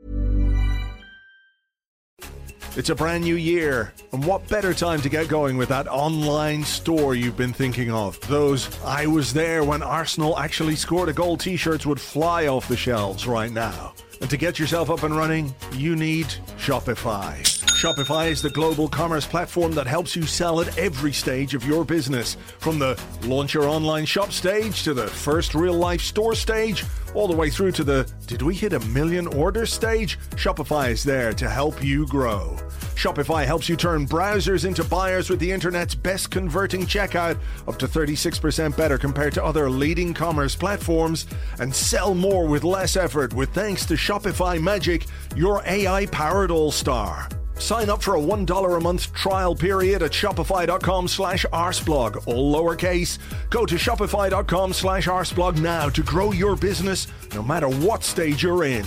It's a brand new year, and what better time to get going with that online store you've been thinking of? Those "I was there when Arsenal actually scored a goal" t-shirts would fly off the shelves right now. And to get yourself up and running, you need Shopify. Shopify is the global commerce platform that helps you sell at every stage of your business. From the launch your online shop stage to the first real-life store stage, all the way through to the "did we hit 1 million orders" stage, Shopify is there to help you grow. Shopify helps you turn browsers into buyers with the internet's best converting checkout, up to 36% better compared to other leading commerce platforms, and sell more with less effort with thanks to Shopify Magic, your AI-powered all-star. Sign up for a $1 a month trial period at shopify.com/arseblog, all lowercase. Go to shopify.com/arseblog now to grow your business no matter what stage you're in.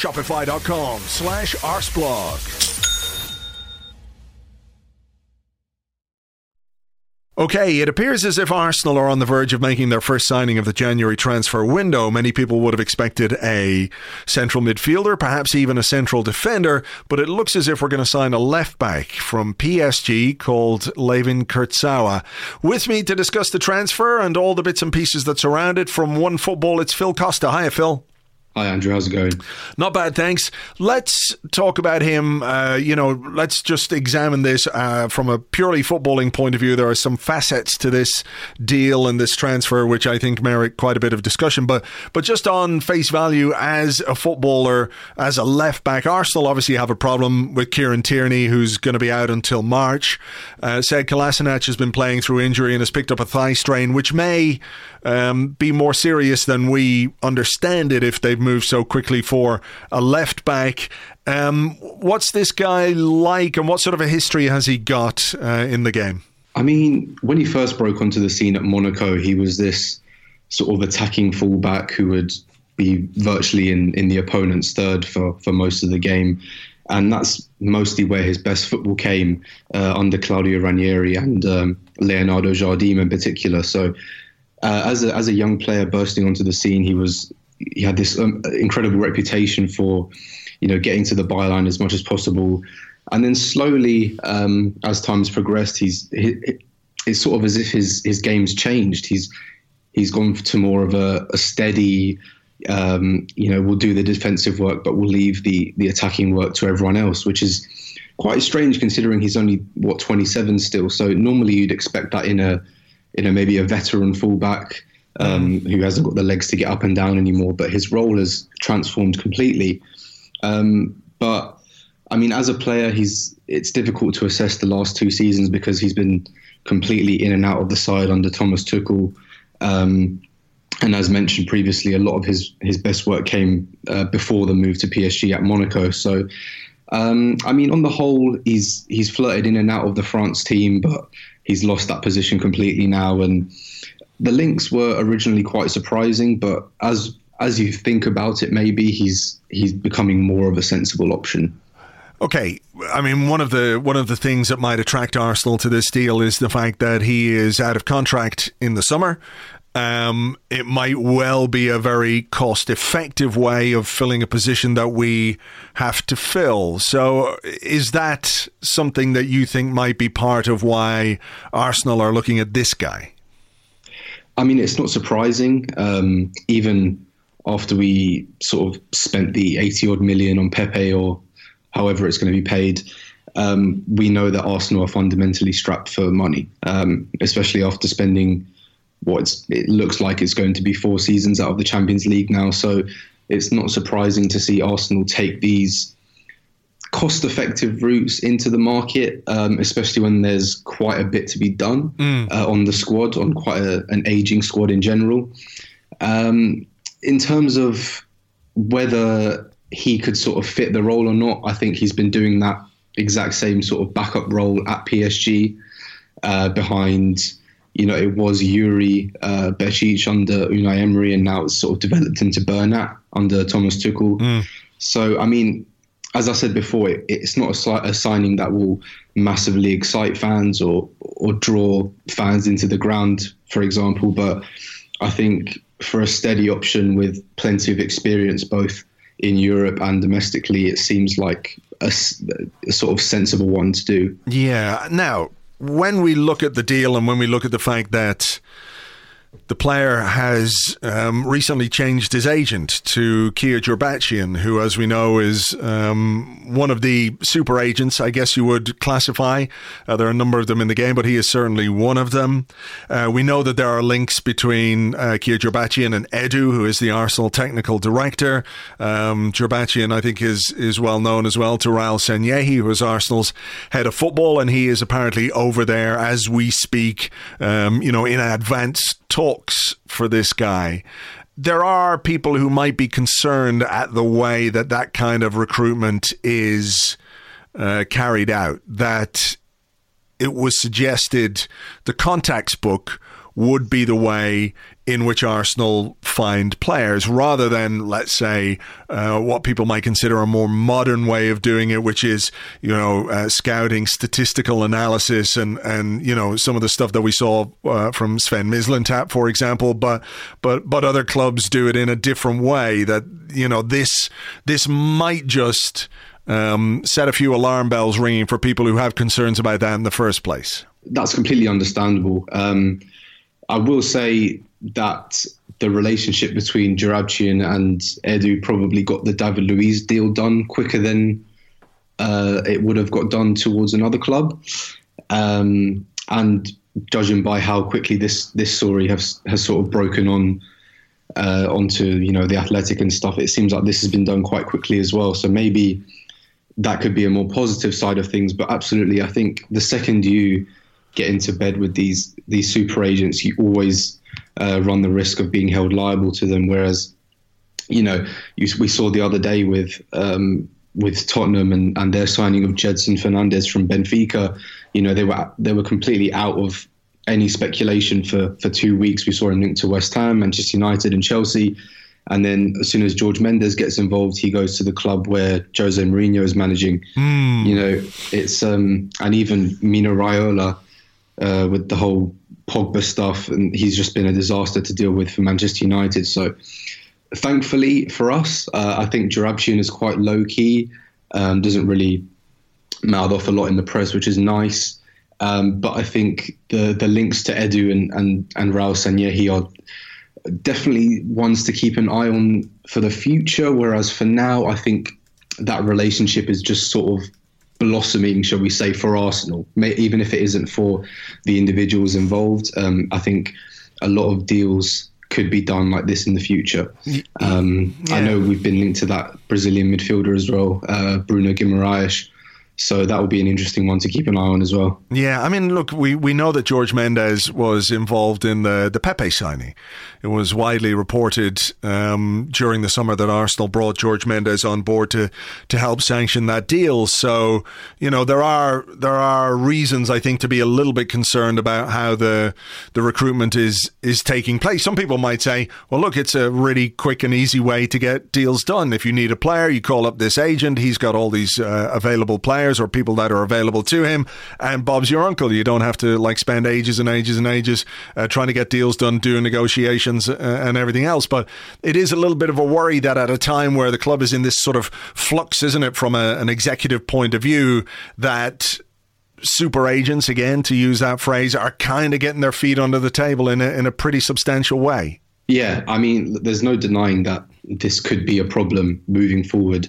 Shopify.com/arseblog. Okay, it appears as if Arsenal are on the verge of making their first signing of the January transfer window. Many people would have expected a central midfielder, perhaps even a central defender, but it looks as if we're going to sign a left-back from PSG called Layvin Kurtzawa. With me to discuss the transfer and all the bits and pieces that surround it from One Football, it's Phil Costa. Hiya, Phil. Hi, Andrew. How's it going? Not bad, thanks. Let's talk about him. Let's just examine this from a purely footballing point of view. There are some facets to this deal and this transfer which I think merit quite a bit of discussion. But just on face value, as a footballer, as a left-back, Arsenal obviously have a problem with Kieran Tierney, who's going to be out until March. Sead Kolasinac has been playing through injury and has picked up a thigh strain, which may be more serious than we understand it if they've moved so quickly for a left back. What's this guy like, and what sort of a history has he got in the game? I mean, when he first broke onto the scene at Monaco, he was this sort of attacking fullback who would be virtually in the opponent's third for most of the game. And that's mostly where his best football came under Claudio Ranieri and Leonardo Jardim in particular. So as a young player bursting onto the scene, he had this incredible reputation for, getting to the byline as much as possible. And then slowly, as time's progressed, it's sort of as if his game's changed. He's gone to more of a steady, we'll do the defensive work, but we'll leave the attacking work to everyone else, which is quite strange considering he's only 27 still. So normally you'd expect that in a maybe a veteran fullback who hasn't got the legs to get up and down anymore, but his role has transformed completely. But I mean, as a player, it's difficult to assess the last 2 seasons because he's been completely in and out of the side under Thomas Tuchel. And as mentioned previously, a lot of his best work came before the move to PSG at Monaco. So, I mean, on the whole, he's flirted in and out of the France team, but he's lost that position completely now. And the links were originally quite surprising, but as you think about it, maybe he's becoming more of a sensible option. Okay, I mean, one of the things that might attract Arsenal to this deal is the fact that he is out of contract in the summer. It might well be a very cost-effective way of filling a position that we have to fill. So is that something that you think might be part of why Arsenal are looking at this guy? I mean, it's not surprising. Even after we sort of spent the 80-odd million on Pepe or however it's going to be paid, we know that Arsenal are fundamentally strapped for money, especially after spending it looks like it's going to be 4 seasons out of the Champions League now. So it's not surprising to see Arsenal take these cost-effective routes into the market, especially when there's quite a bit to be done on the squad, on quite an ageing squad in general. In terms of whether he could sort of fit the role or not, I think he's been doing that exact same sort of backup role at PSG behind... it was Yuri Becic under Unai Emery, and now it's sort of developed into Bernat under Thomas Tuchel. So, I mean, as I said before, it's not a signing that will massively excite fans or draw fans into the ground, for example. But I think for a steady option with plenty of experience, both in Europe and domestically, it seems like a sort of sensible one to do. Yeah. Now, when we look at the deal and when we look at the fact that the player has recently changed his agent to Kia Joorabchian, who, as we know, is one of the super agents, I guess you would classify. There are a number of them in the game, but he is certainly one of them. We know that there are links between Kia Joorabchian and Edu, who is the Arsenal technical director. Joorabchian, I think, is well known as well to Raul Sanllehi, who is Arsenal's head of football, and he is apparently over there as we speak, in advanced talks for this guy. There are people who might be concerned at the way that kind of recruitment is carried out, that it was suggested the contacts book would be the way in which Arsenal find players, rather than, let's say, what people might consider a more modern way of doing it, which is, scouting, statistical analysis, and some of the stuff that we saw from Sven Mislintat, for example. But other clubs do it in a different way. That this might just set a few alarm bells ringing for people who have concerns about that in the first place. That's completely understandable. I will say that the relationship between Jarabcian and Edu probably got the David Luiz deal done quicker than it would have got done towards another club. And judging by how quickly this story has sort of broken onto the Athletic and stuff, it seems like this has been done quite quickly as well. So maybe that could be a more positive side of things. But absolutely, I think the second you get into bed with these super agents, you always run the risk of being held liable to them. Whereas, we saw the other day with Tottenham and their signing of Jedson Fernandez from Benfica, they were completely out of any speculation for 2 weeks. We saw him linked to West Ham, Manchester United and Chelsea. And then as soon as George Mendes gets involved, he goes to the club where Jose Mourinho is managing. It's and even Mino Raiola, with the whole Pogba stuff, and he's just been a disaster to deal with for Manchester United. So thankfully for us, I think Jarabcian is quite low-key, doesn't really mouth off a lot in the press, which is nice. But I think the links to Edu and Raul Sanllehi are definitely ones to keep an eye on for the future, whereas for now, I think that relationship is just sort of blossoming, shall we say, for Arsenal, even if it isn't for the individuals involved. I think a lot of deals could be done like this in the future. I know we've been linked to that Brazilian midfielder as well, Bruno Guimaraes. So that will be an interesting one to keep an eye on as well. Yeah, I mean, look, we know that George Mendes was involved in the Pepe signing. It was widely reported during the summer that Arsenal brought George Mendes on board to help sanction that deal. So, there are reasons, I think, to be a little bit concerned about how the recruitment is taking place. Some people might say, well, look, it's a really quick and easy way to get deals done. If you need a player, you call up this agent. He's got all these available players or people that are available to him, and Bob's your uncle. You don't have to spend ages and ages and ages trying to get deals done, doing negotiations and everything else. But it is a little bit of a worry that at a time where the club is in this sort of flux, isn't it, from an executive point of view, that super agents, again, to use that phrase, are kind of getting their feet under the table in a pretty substantial way. Yeah, I mean, there's no denying that this could be a problem moving forward.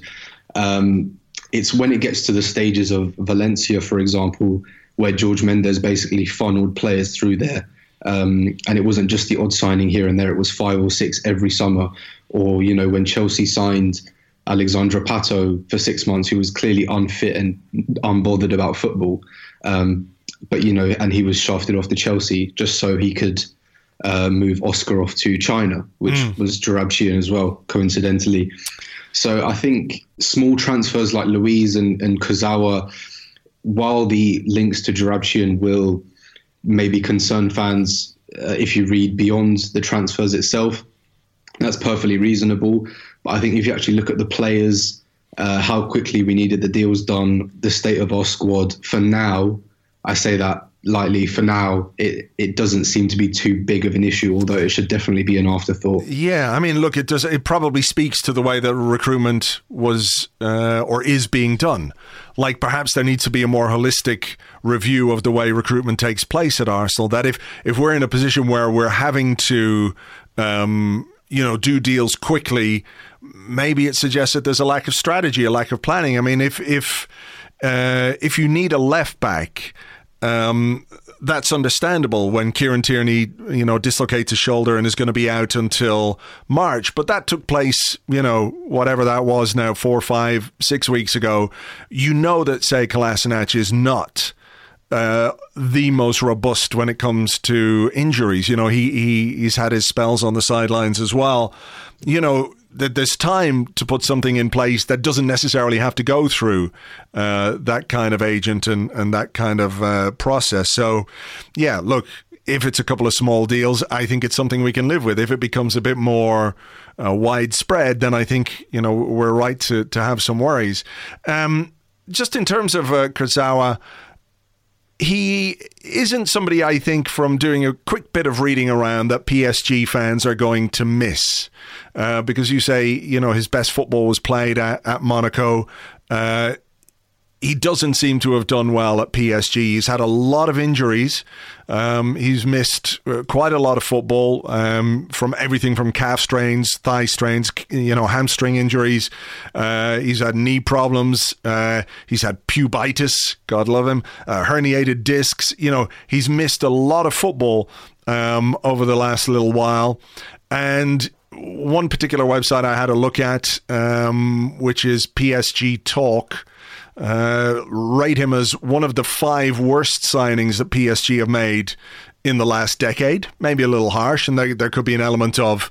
It's when it gets to the stages of Valencia, for example, where George Mendes basically funneled players through there. And it wasn't just the odd signing here and there. It was 5 or 6 every summer. Or, when Chelsea signed Alexandre Pato for 6 months, who was clearly unfit and unbothered about football. But, and he was shafted off to Chelsea just so he could move Oscar off to China, which was Jarabcian as well, coincidentally. So I think small transfers like Luiz and Kurzawa, while the links to Jarabcian will maybe concern fans if you read beyond the transfers itself, that's perfectly reasonable. But I think if you actually look at the players, how quickly we needed the deals done, the state of our squad, for now, I say that lightly, for now, it doesn't seem to be too big of an issue, although it should definitely be an afterthought. Yeah, I mean, look, it probably speaks to the way that recruitment was or is being done. Like, perhaps there needs to be a more holistic review of the way recruitment takes place at Arsenal, that if we're in a position where we're having to do deals quickly, maybe it suggests that there's a lack of strategy, a lack of planning. I mean, if you need a left back, that's understandable when Kieran Tierney, dislocates his shoulder and is going to be out until March. But that took place, whatever that was now, 4, 5, 6 weeks ago. That Sead Kolasinac is not the most robust when it comes to injuries. He's had his spells on the sidelines as well. there's time to put something in place that doesn't necessarily have to go through that kind of agent and that kind of process. So, yeah, look, if it's a couple of small deals, I think it's something we can live with. If it becomes a bit more widespread, then I think, we're right to have some worries. Just in terms of Kurzawa, he isn't somebody, I think, from doing a quick bit of reading around, that PSG fans are going to miss. Because you say, his best football was played at Monaco. He doesn't seem to have done well at PSG. He's had a lot of injuries. He's missed quite a lot of football, from everything from calf strains, thigh strains, hamstring injuries. He's had knee problems. He's had pubitis, God love him, herniated discs. He's missed a lot of football over the last little while. And one particular website I had a look at, which is PSG Talk, rate him as one of the 5 worst signings that PSG have made in the last decade. Maybe a little harsh, and there could be an element of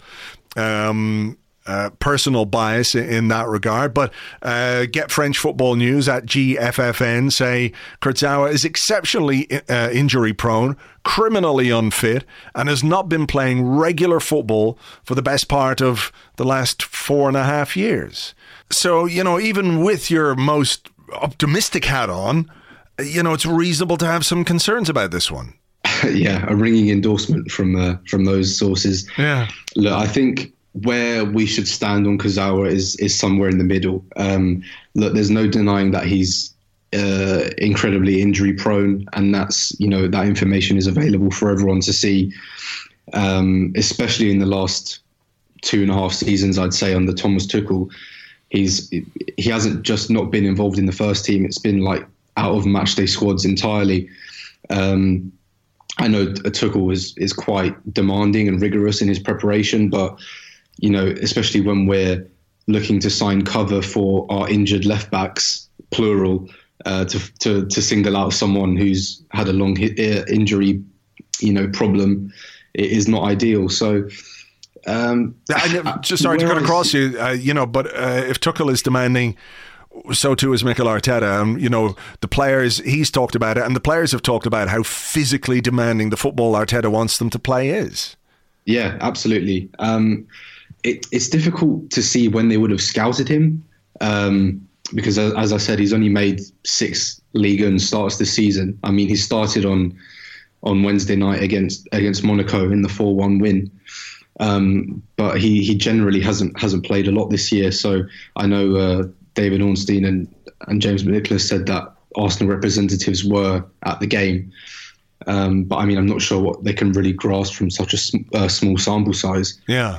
personal bias in that regard. But Get French Football News at GFFN say Kurzawa is exceptionally injury prone, criminally unfit, and has not been playing regular football for the best part of the last 4.5 years. So, even with your most optimistic hat on, it's reasonable to have some concerns about this one. Yeah, a ringing endorsement from those sources. Yeah. Look, I think where we should stand on Kurzawa is somewhere in the middle. Look, there's no denying that he's incredibly injury prone, and that's, that information is available for everyone to see, especially in the last 2.5 seasons, I'd say, under Thomas Tuchel. He hasn't just not been involved in the first team. It's been like out of matchday squads entirely. I know Tuchel is quite demanding and rigorous in his preparation, but, especially when we're looking to sign cover for our injured left backs, plural, to single out someone who's had a long injury, problem, it is not ideal. So, just sorry to cut across you, but if Tuchel is demanding, so too is Mikel Arteta. And, the players, he's talked about it, and the players have talked about how physically demanding the football Arteta wants them to play is. Yeah, absolutely. It's difficult to see when they would have scouted him, because, as I said, he's only made 6 Ligue 1 starts this season. I mean, he started on Wednesday night against Monaco in the 4-1 win. But he generally hasn't played a lot this year. So I know David Ornstein and James McNicholas said that Arsenal representatives were at the game. But I mean, I'm not sure what they can really grasp from such a small sample size. Yeah.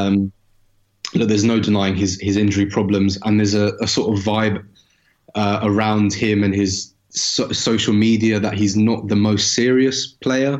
Look, there's no denying his injury problems, and there's a sort of vibe around him and his social media that he's not the most serious player,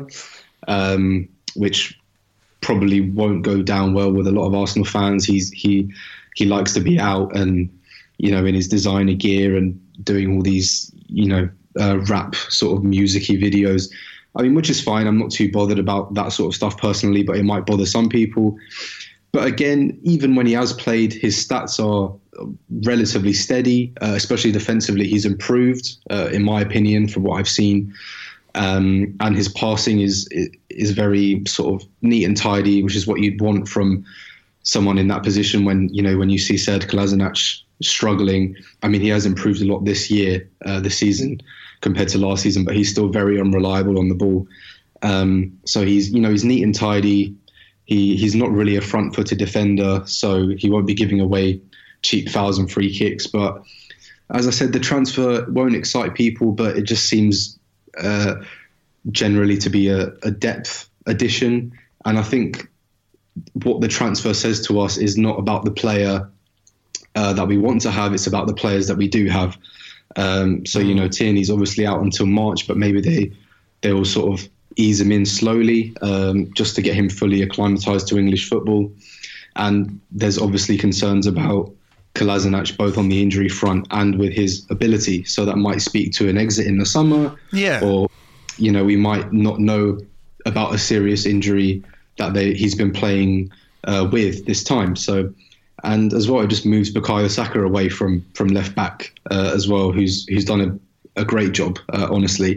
which probably won't go down well with a lot of Arsenal fans. He likes to be out and, in his designer gear and doing all these, rap sort of music-y videos. I mean, which is fine. I'm not too bothered about that sort of stuff personally, but it might bother some people. But again, even when he has played, his stats are relatively steady, especially defensively. He's improved, in my opinion, from what I've seen. And his passing is very sort of neat and tidy, which is what you'd want from someone in that position when you see Sead Kolasinac struggling. I mean, he has improved a lot this season compared to last season, but he's still very unreliable on the ball. So he's neat and tidy. He's not really a front-footed defender, so he won't be giving away cheap fouls and free kicks. But as I said, the transfer won't excite people, but it just seems generally to be a depth addition. And I think what the transfer says to us is not about the player that we want to have, it's about the players that we do have. So, Tierney's obviously out until March, but maybe they will sort of ease him in slowly just to get him fully acclimatised to English football. And there's obviously concerns about Kolasinac both on the injury front and with his ability. So that might speak to an exit in the summer. Yeah. Or, we might not know about a serious injury that he's been playing with this time. So And as well, it just moves Bukayo Saka away from left back as well, who's done a great job, honestly.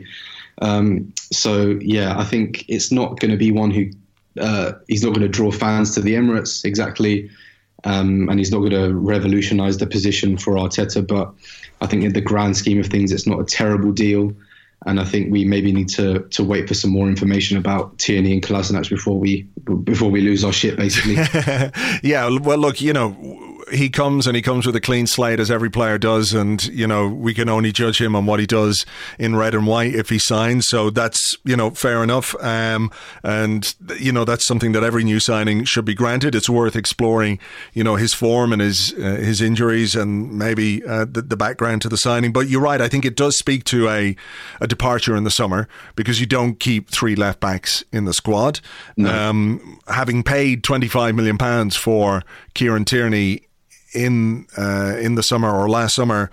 So yeah, I think it's not going to be one who he's not going to draw fans to the Emirates exactly, and he's not going to revolutionise the position for Arteta. But I think in the grand scheme of things, it's not a terrible deal. And I think we maybe need to wait for some more information about Tierney and Kolasinac before we lose our shit, basically. Yeah, well, look, he comes with a clean slate, as every player does, and we can only judge him on what he does in red and white if he signs. So that's fair enough, and that's something that every new signing should be granted. It's worth exploring his form and his injuries and maybe the background to the signing. But you're right, I think it does speak to a departure in the summer, because you don't keep 3 left backs in the squad. No. Having paid £25 million for Kieran Tierney in the summer or last summer,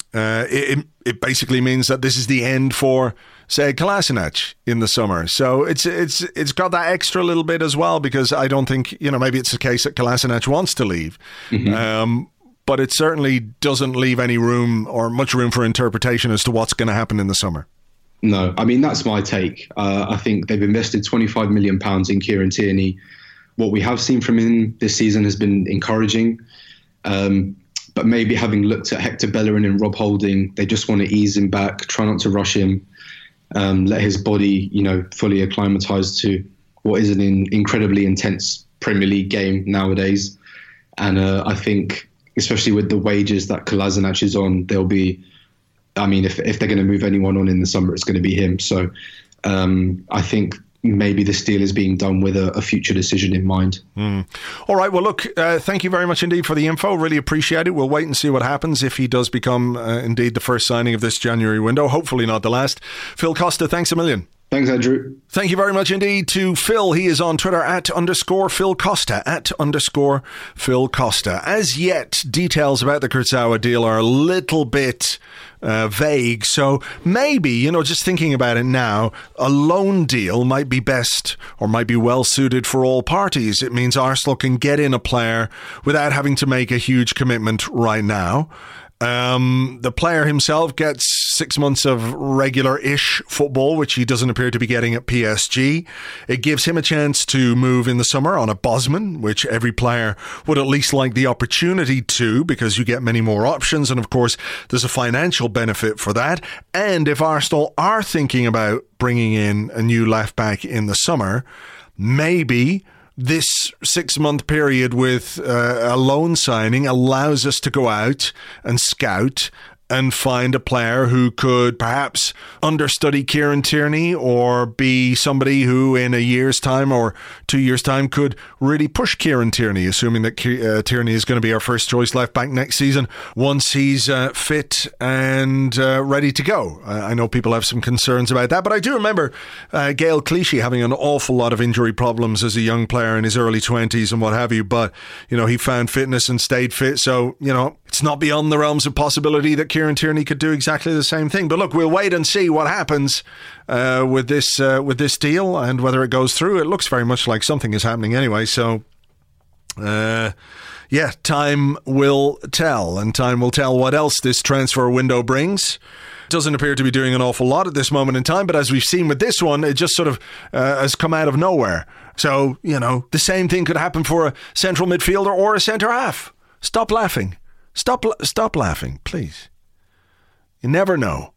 it basically means that this is the end for, say, Kolasinac in the summer. So it's got that extra little bit as well, because I don't think maybe it's the case that Kolasinac wants to leave. Mm-hmm. But it certainly doesn't leave any room or much room for interpretation as to what's going to happen in the summer. No, I mean, that's my take. I think they've invested £25 million in Kieran Tierney. What we have seen from him this season has been encouraging. But maybe having looked at Hector Bellerin and Rob Holding, they just want to ease him back, try not to rush him, let his body, fully acclimatise to what is an incredibly intense Premier League game nowadays. And I think, especially with the wages that Kolasinac is on, there'll be, if they're going to move anyone on in the summer, it's going to be him. So I think maybe this deal is being done with a future decision in mind. All right, well, look, thank you very much indeed for the info. Really appreciate it. We'll wait and see what happens if he does become indeed the first signing of this January window. Hopefully not the last. Phil Costa, thanks a million. Thanks, Andrew. Thank you very much indeed to Phil. He is on Twitter @_Phil Costa, @_Phil Costa. As yet, details about the Kurzawa deal are a little bit vague. So maybe, just thinking about it now, a loan deal might be best or might be well suited for all parties. It means Arsenal can get in a player without having to make a huge commitment right now. The player himself gets 6 months of regular-ish football, which he doesn't appear to be getting at PSG. It gives him a chance to move in the summer on a Bosman, which every player would at least like the opportunity to, because you get many more options. And of course, there's a financial benefit for that. And if Arsenal are thinking about bringing in a new left-back in the summer, maybe this 6-month period with a loan signing allows us to go out and scout and find a player who could perhaps understudy Kieran Tierney, or be somebody who in a year's time or 2 years' time could really push Kieran Tierney, assuming that Tierney is going to be our first choice left back next season once he's fit and ready to go. I know people have some concerns about that, but I do remember Gael Clichy having an awful lot of injury problems as a young player in his early 20s and what have you, but he found fitness and stayed fit. So it's not beyond the realms of possibility that Kieran Tierney could do exactly the same thing. But look, we'll wait and see what happens with this deal and whether it goes through. It looks very much like something is happening anyway. So, time will tell, and time will tell what else this transfer window brings. Doesn't appear to be doing an awful lot at this moment in time, but as we've seen with this one, it just sort of has come out of nowhere. So, the same thing could happen for a central midfielder or a centre half. Stop laughing. Stop laughing, please. You never know.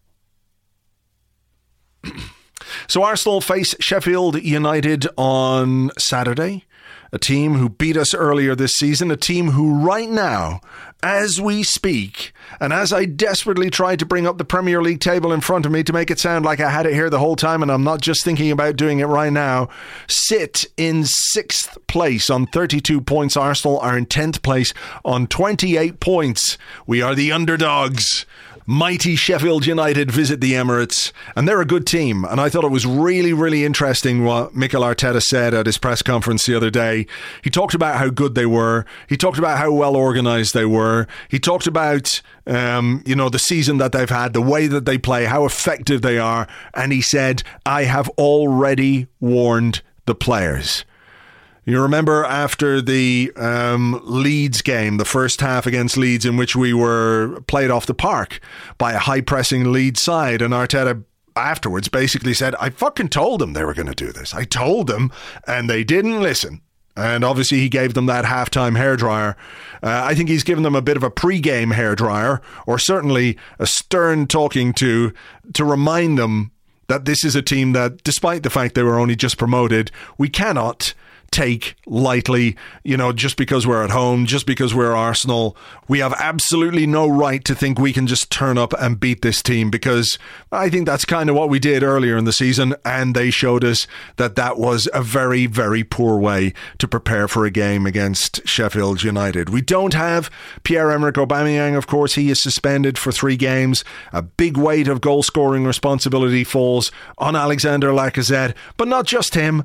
So Arsenal face Sheffield United on Saturday, a team who beat us earlier this season, a team who right now, as we speak, and as I desperately tried to bring up the Premier League table in front of me to make it sound like I had it here the whole time, and I'm not just thinking about doing it right now, sit in 6th place on 32 points. Arsenal are in 10th place on 28 points. We are the underdogs. Mighty Sheffield United visit the Emirates, and they're a good team. And I thought it was really, really interesting what Mikel Arteta said at his press conference the other day. He talked about how good they were. He talked about how well organised they were. He talked about, the season that they've had, the way that they play, how effective they are. And he said, I have already warned the players. You remember after the Leeds game, the first half against Leeds, in which we were played off the park by a high-pressing Leeds side, and Arteta afterwards basically said, I fucking told them they were going to do this. I told them, and they didn't listen. And obviously he gave them that halftime hairdryer. I think he's given them a bit of a pre-game hairdryer, or certainly a stern talking to remind them that this is a team that, despite the fact they were only just promoted, we cannot take lightly, just because we're at home, just because we're Arsenal. We have absolutely no right to think we can just turn up and beat this team, because I think that's kind of what we did earlier in the season, and they showed us that was a very, very poor way to prepare for a game against Sheffield United. We don't have Pierre-Emerick Aubameyang, of course. He is suspended for 3 games. A big weight of goal-scoring responsibility falls on Alexander Lacazette, but not just him.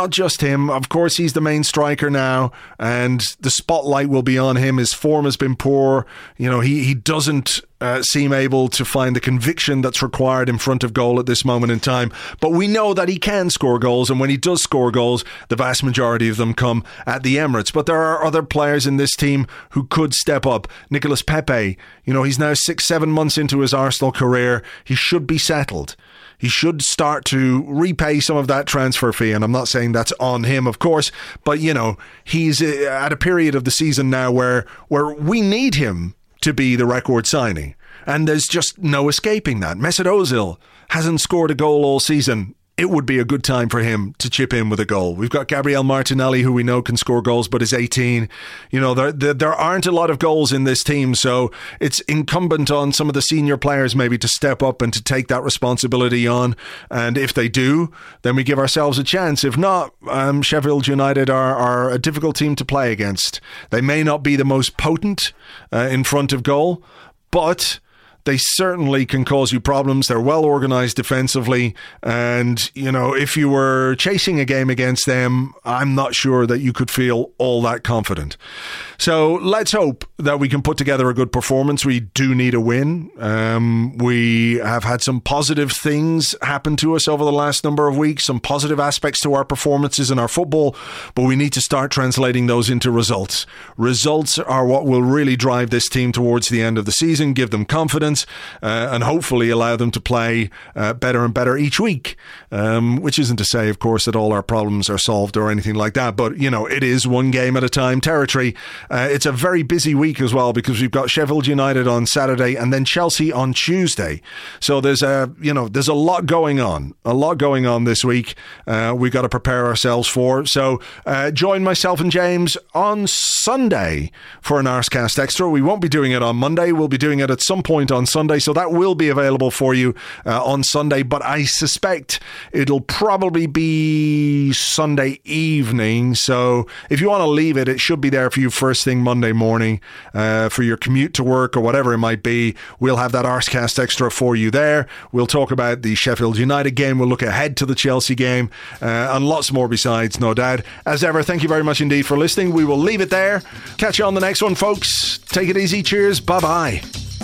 Of course, he's the main striker now, and the spotlight will be on him. His form has been poor. He doesn't seem able to find the conviction that's required in front of goal at this moment in time. But we know that he can score goals, and when he does score goals, the vast majority of them come at the Emirates. But there are other players in this team who could step up. Nicolas Pepe, he's now 6-7 months into his Arsenal career. He should be settled. He should start to repay some of that transfer fee, and I'm not saying that's on him, of course, but he's at a period of the season now where we need him to be the record signing, and there's just no escaping that. Mesut Ozil hasn't scored a goal all season. It would be a good time for him to chip in with a goal. We've got Gabriel Martinelli, who we know can score goals, but is 18. There aren't a lot of goals in this team, so it's incumbent on some of the senior players maybe to step up and to take that responsibility on. And if they do, then we give ourselves a chance. If not, Sheffield United are a difficult team to play against. They may not be the most potent in front of goal, but they certainly can cause you problems. They're well organised defensively, and if you were chasing a game against them, I'm not sure that you could feel all that confident. So let's hope that we can put together a good performance. We do need a win. We have had some positive things happen to us over the last number of weeks, some positive aspects to our performances in our football, but we need to start translating those into results. Results are what will really drive this team towards the end of the season, give them confidence, and hopefully allow them to play better and better each week, which isn't to say, of course, that all our problems are solved or anything like that, but it is one game at a time territory. It's a very busy week as well, because we've got Sheffield United on Saturday and then Chelsea on Tuesday. So there's a lot going on this week. We've got to prepare ourselves for. So join myself and James on Sunday for an Arscast Extra. We won't be doing it on Monday. We'll be doing it at some point on Sunday. So that will be available for you on Sunday. But I suspect it'll probably be Sunday evening. So if you want to leave it, it should be there for you first thing Monday morning for your commute to work or whatever it might be. We'll have that Arscast Extra for you there. We'll talk about the Sheffield United game. We'll look ahead to the Chelsea game and lots more besides, no doubt. As ever, thank you very much indeed for listening. We will leave it there. Catch you on the next one, folks. Take it easy. Cheers. Bye-bye.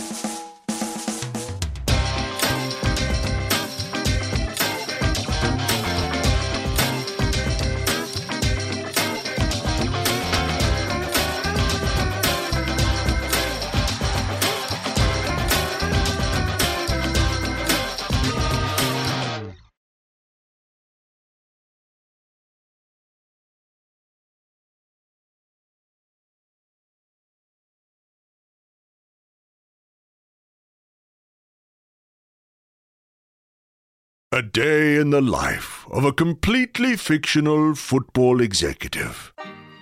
A day in the life of a completely fictional football executive.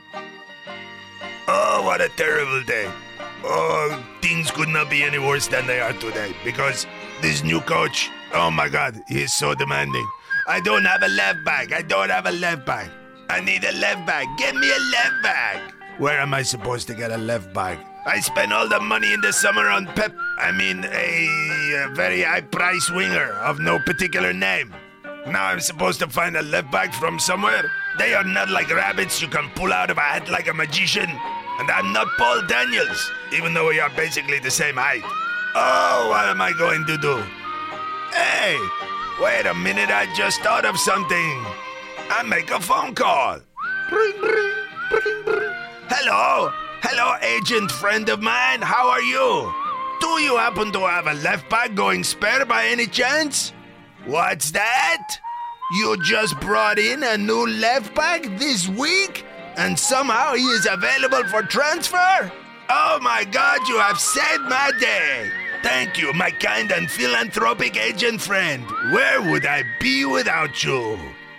Oh, what a terrible day. Oh, things could not be any worse than they are today, because this new coach, oh my God, he is so demanding. I don't have a left back. I need a left back. Get me a left back. Where am I supposed to get a left back? I spent all the money in the summer on Pep. I mean, a very high-priced winger of no particular name. Now I'm supposed to find a left back from somewhere? They are not like rabbits you can pull out of a hat like a magician. And I'm not Paul Daniels, even though we are basically the same height. Oh, what am I going to do? Hey, wait a minute, I just thought of something. I make a phone call. Hello? Hello, agent friend of mine. How are you? Do you happen to have a left back going spare by any chance? What's that? You just brought in a new left back this week? And somehow he is available for transfer? Oh my God, you have saved my day. Thank you, my kind and philanthropic agent friend. Where would I be without you?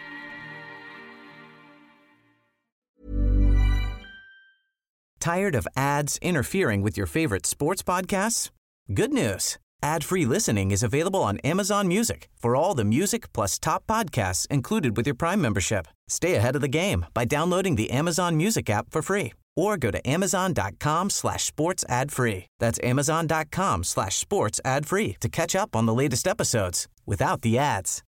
Tired of ads interfering with your favorite sports podcasts? Good news. Ad-free listening is available on Amazon Music for all the music plus top podcasts included with your Prime membership. Stay ahead of the game by downloading the Amazon Music app for free or go to amazon.com/sports ad free. That's amazon.com/sports ad free to catch up on the latest episodes without the ads.